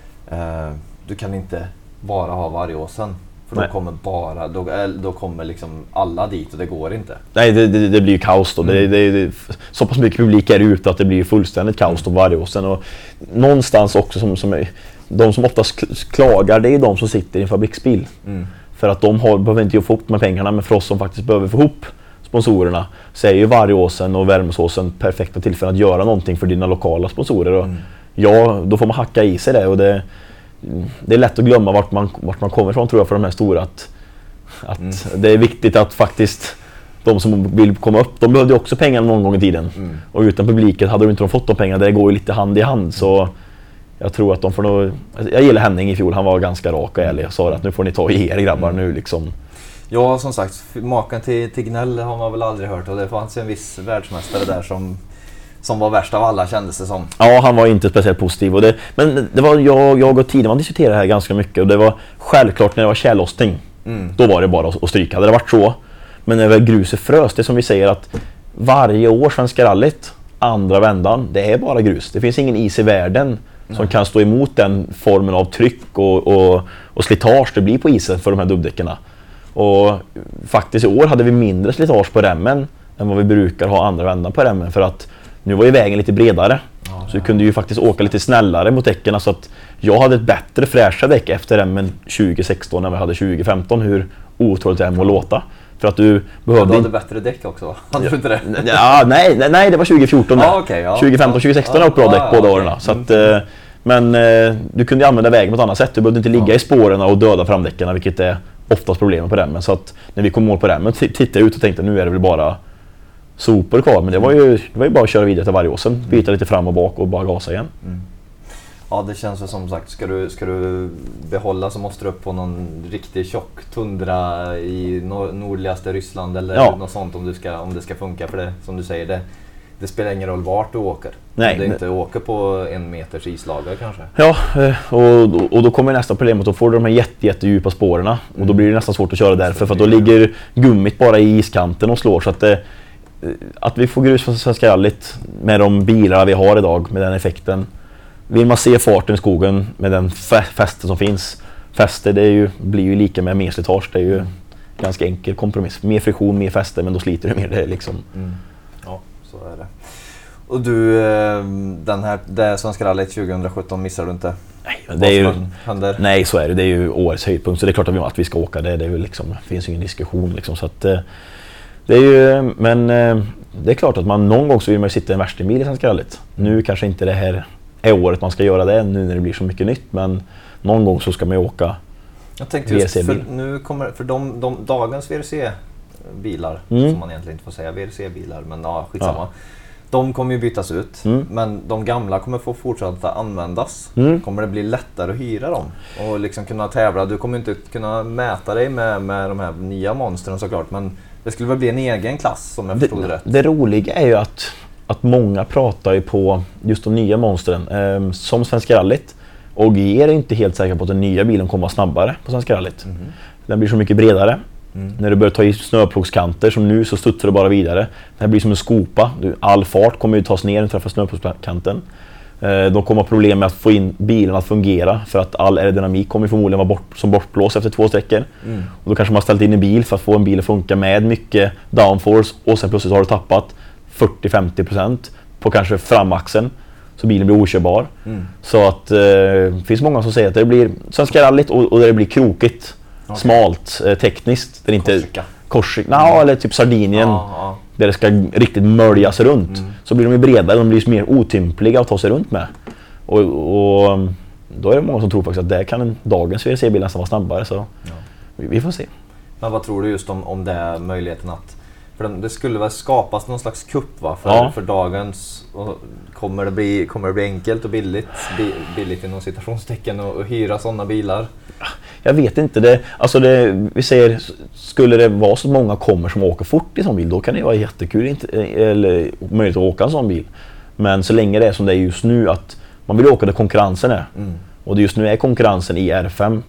Du kan inte bara ha Vargåsen, för då kommer liksom alla dit, och det går inte. Nej, det blir ju kaos då. Det så pass mycket publik är ute att det blir fullständigt kaos på Vargåsen, och någonstans också som de som oftast klagar, det är de som sitter i en fabriksbil. För att de behöver inte få ihop med pengarna, men för oss som faktiskt behöver få ihop sponsorerna, så är ju Vargåsen och Värmesåsen perfekta tillfällen att göra någonting för dina lokala sponsorer. Och då får man hacka i sig det, och det är lätt att glömma vart man kommer ifrån, tror jag, för de här stora, att det är viktigt att faktiskt de som vill komma upp, de behövde också pengar någon gång i tiden. Och utan publiken hade de inte fått de pengarna. Det går ju lite hand i hand, så jag tror att de får nog. Jag gillar Henning i fjol, han var ganska rak och ärlig och sa att nu får ni ta i er grabbar nu liksom. Ja, som sagt, maken till Gnell har man väl aldrig hört, och det fanns en viss världsmästare där som var värst av alla, kändes det som. Ja, han var inte speciellt positiv, men det var jag och Tideman diskuterade här ganska mycket, och det var självklart när det var tjällossning. Då var det bara att stryka, hade det varit så. Men när gruset frös, det är som vi säger, att varje år Svenska rallyt, andra vändan, det är bara grus. Det finns ingen is i världen som kan stå emot den formen av tryck och slitage det blir på isen för de här dubbdäckarna. Och faktiskt i år hade vi mindre slitage på remmen än vad vi brukar ha andra vändan på remmen, för att nu var ju vägen lite bredare. Så vi kunde ju faktiskt åka lite snällare mot däcken, så att jag hade ett bättre fräscha däck efter remmen 2016 än vi hade 2015, hur otroligt det må låta. För att du behövde... Du hade bättre däck också, hade du inte det? Ja, nej, det var 2014. 2015 och 2016 har bra däck båda åren. Så att, men du kunde ju använda vägen på ett annat sätt. Du behövde inte ligga i spåren och döda framdäckarna, vilket är oftast problemet på remmen. Så att när vi kom mål på remmen tittade jag ut och tänkte nu är det väl bara sopor kvar. Men det var ju bara att köra vidare till Vargåsen, byta lite fram och bak och bara gasa igen. Ja, det känns väl som sagt, ska du behålla så måste du upp på någon riktigt tjock tundra i nordligaste Ryssland eller något sånt om det ska funka. För det, som du säger, det spelar ingen roll vart du åker. Nej, det är inte åker på 1 meters islager kanske. Ja, och då kommer nästa problem att då får du de här jättedjupa spåren och då blir det nästan svårt att köra därför för att då ligger gummit bara i iskanten och slår så att vi får grus på Svenska rallyt med de bilar vi har idag med den effekten. Vill man se farten i skogen med den fäste som finns. Fäste blir ju lika med mer slitage. Det är ju ganska enkel kompromiss. Mer friktion, mer fäste, men då sliter det mer det liksom. Ja, så är det. Och du, det Svenska rallyt 2017 missar du inte? Nej, så är det. Det är ju årets höjdpunkt. Så det är klart att vi ska åka det. Det är ju liksom, finns ju ingen diskussion liksom. Så att, det är ju, men det är klart att man någon gång så vill man sitta i en värstingbil i Svenska rallyt. Nu kanske inte det här är året man ska göra det nu när det blir så mycket nytt, men någon gång så ska man ju åka. Jag tänkte just för dagens VRC-bilar som man egentligen inte får säga VRC-bilar, men skitsamma. Ja. De kommer ju bytas ut, men de gamla kommer få fortsätta användas. Kommer det bli lättare att hyra dem och liksom kunna tävla? Du kommer inte kunna mäta dig med de här nya monstren såklart, men det skulle väl bli en egen klass som jag förstod rätt. Det roliga är ju att många pratar ju på just de nya monstren som Svenska rallyt, och är inte helt säker på att den nya bilen kommer vara snabbare på Svenska rallyt. Den blir så mycket bredare. När du börjar ta i snöplogskanter som nu så studsar det bara vidare. Det här blir som en skopa. All fart kommer ju tas ner när du träffar snöplogskanten. De kommer ha problem med att få in bilen att fungera för att all aerodynamik kommer förmodligen vara som bortblås efter 2 sträckor. Och då kanske man har ställt in en bil för att få en bil att funka med mycket downforce och sen plötsligt har du tappat 40-50% på kanske framaxeln så bilen blir okörbar. Så att det finns många som säger att det blir Svenska rallyt och det blir krokigt, smalt, tekniskt. Det är inte korsigt, eller typ Sardinien där det ska riktigt möljas runt. Så blir de ju bredare, de blir mer otympliga att ta sig runt med. Och då är det många som tror faktiskt att där kan dagens VRC-bil nästan vara snabbare, så vi får se. Men vad tror du just om det är möjligheten att, för det skulle väl skapas någon slags kupp för dagens, och kommer det bli enkelt och billigt inom citationstecken och hyra sådana bilar? Jag vet inte. Vi säger, skulle det vara så många som åker fort i sån bil, då kan det vara jättekul eller möjligt att åka en sån bil. Men så länge det är som det är just nu, att man vill åka där konkurrensen är. Och det just nu är konkurrensen i R5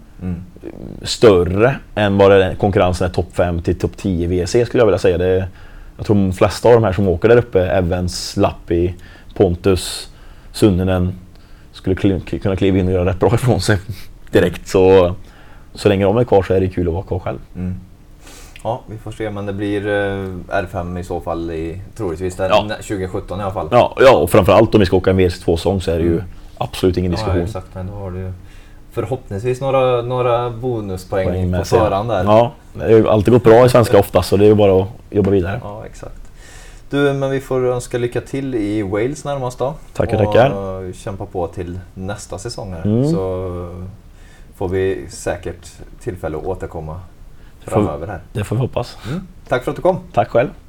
större än vad det konkurrensen är topp 5 till topp 10 VRC skulle jag vilja säga. Jag tror de flesta av de här som åker där uppe, Evans, Lappi, Pontus, Sunninen, skulle kunna kliva in och göra rätt bra ifrån sig direkt. Så länge de är kvar så är det kul att vara kvar själv. Ja, vi får se, men det blir R5 i så fall troligtvis 2017 i alla fall. Ja, och framförallt om vi ska åka en VRC2-sång så är det ju absolut ingen diskussion. Ja, exakt, men då har du förhoppningsvis några bonuspoäng på förhand där. Ja, det har ju alltid gått bra i svenska oftast, så det är ju bara att jobba vidare. Ja, exakt. Du, men vi får önska lycka till i Wales närmast då. Tackar. Och kämpa på till nästa säsong här. Så får vi säkert tillfälle att återkomma framöver här. Det får vi hoppas. Tack för att du kom. Tack själv.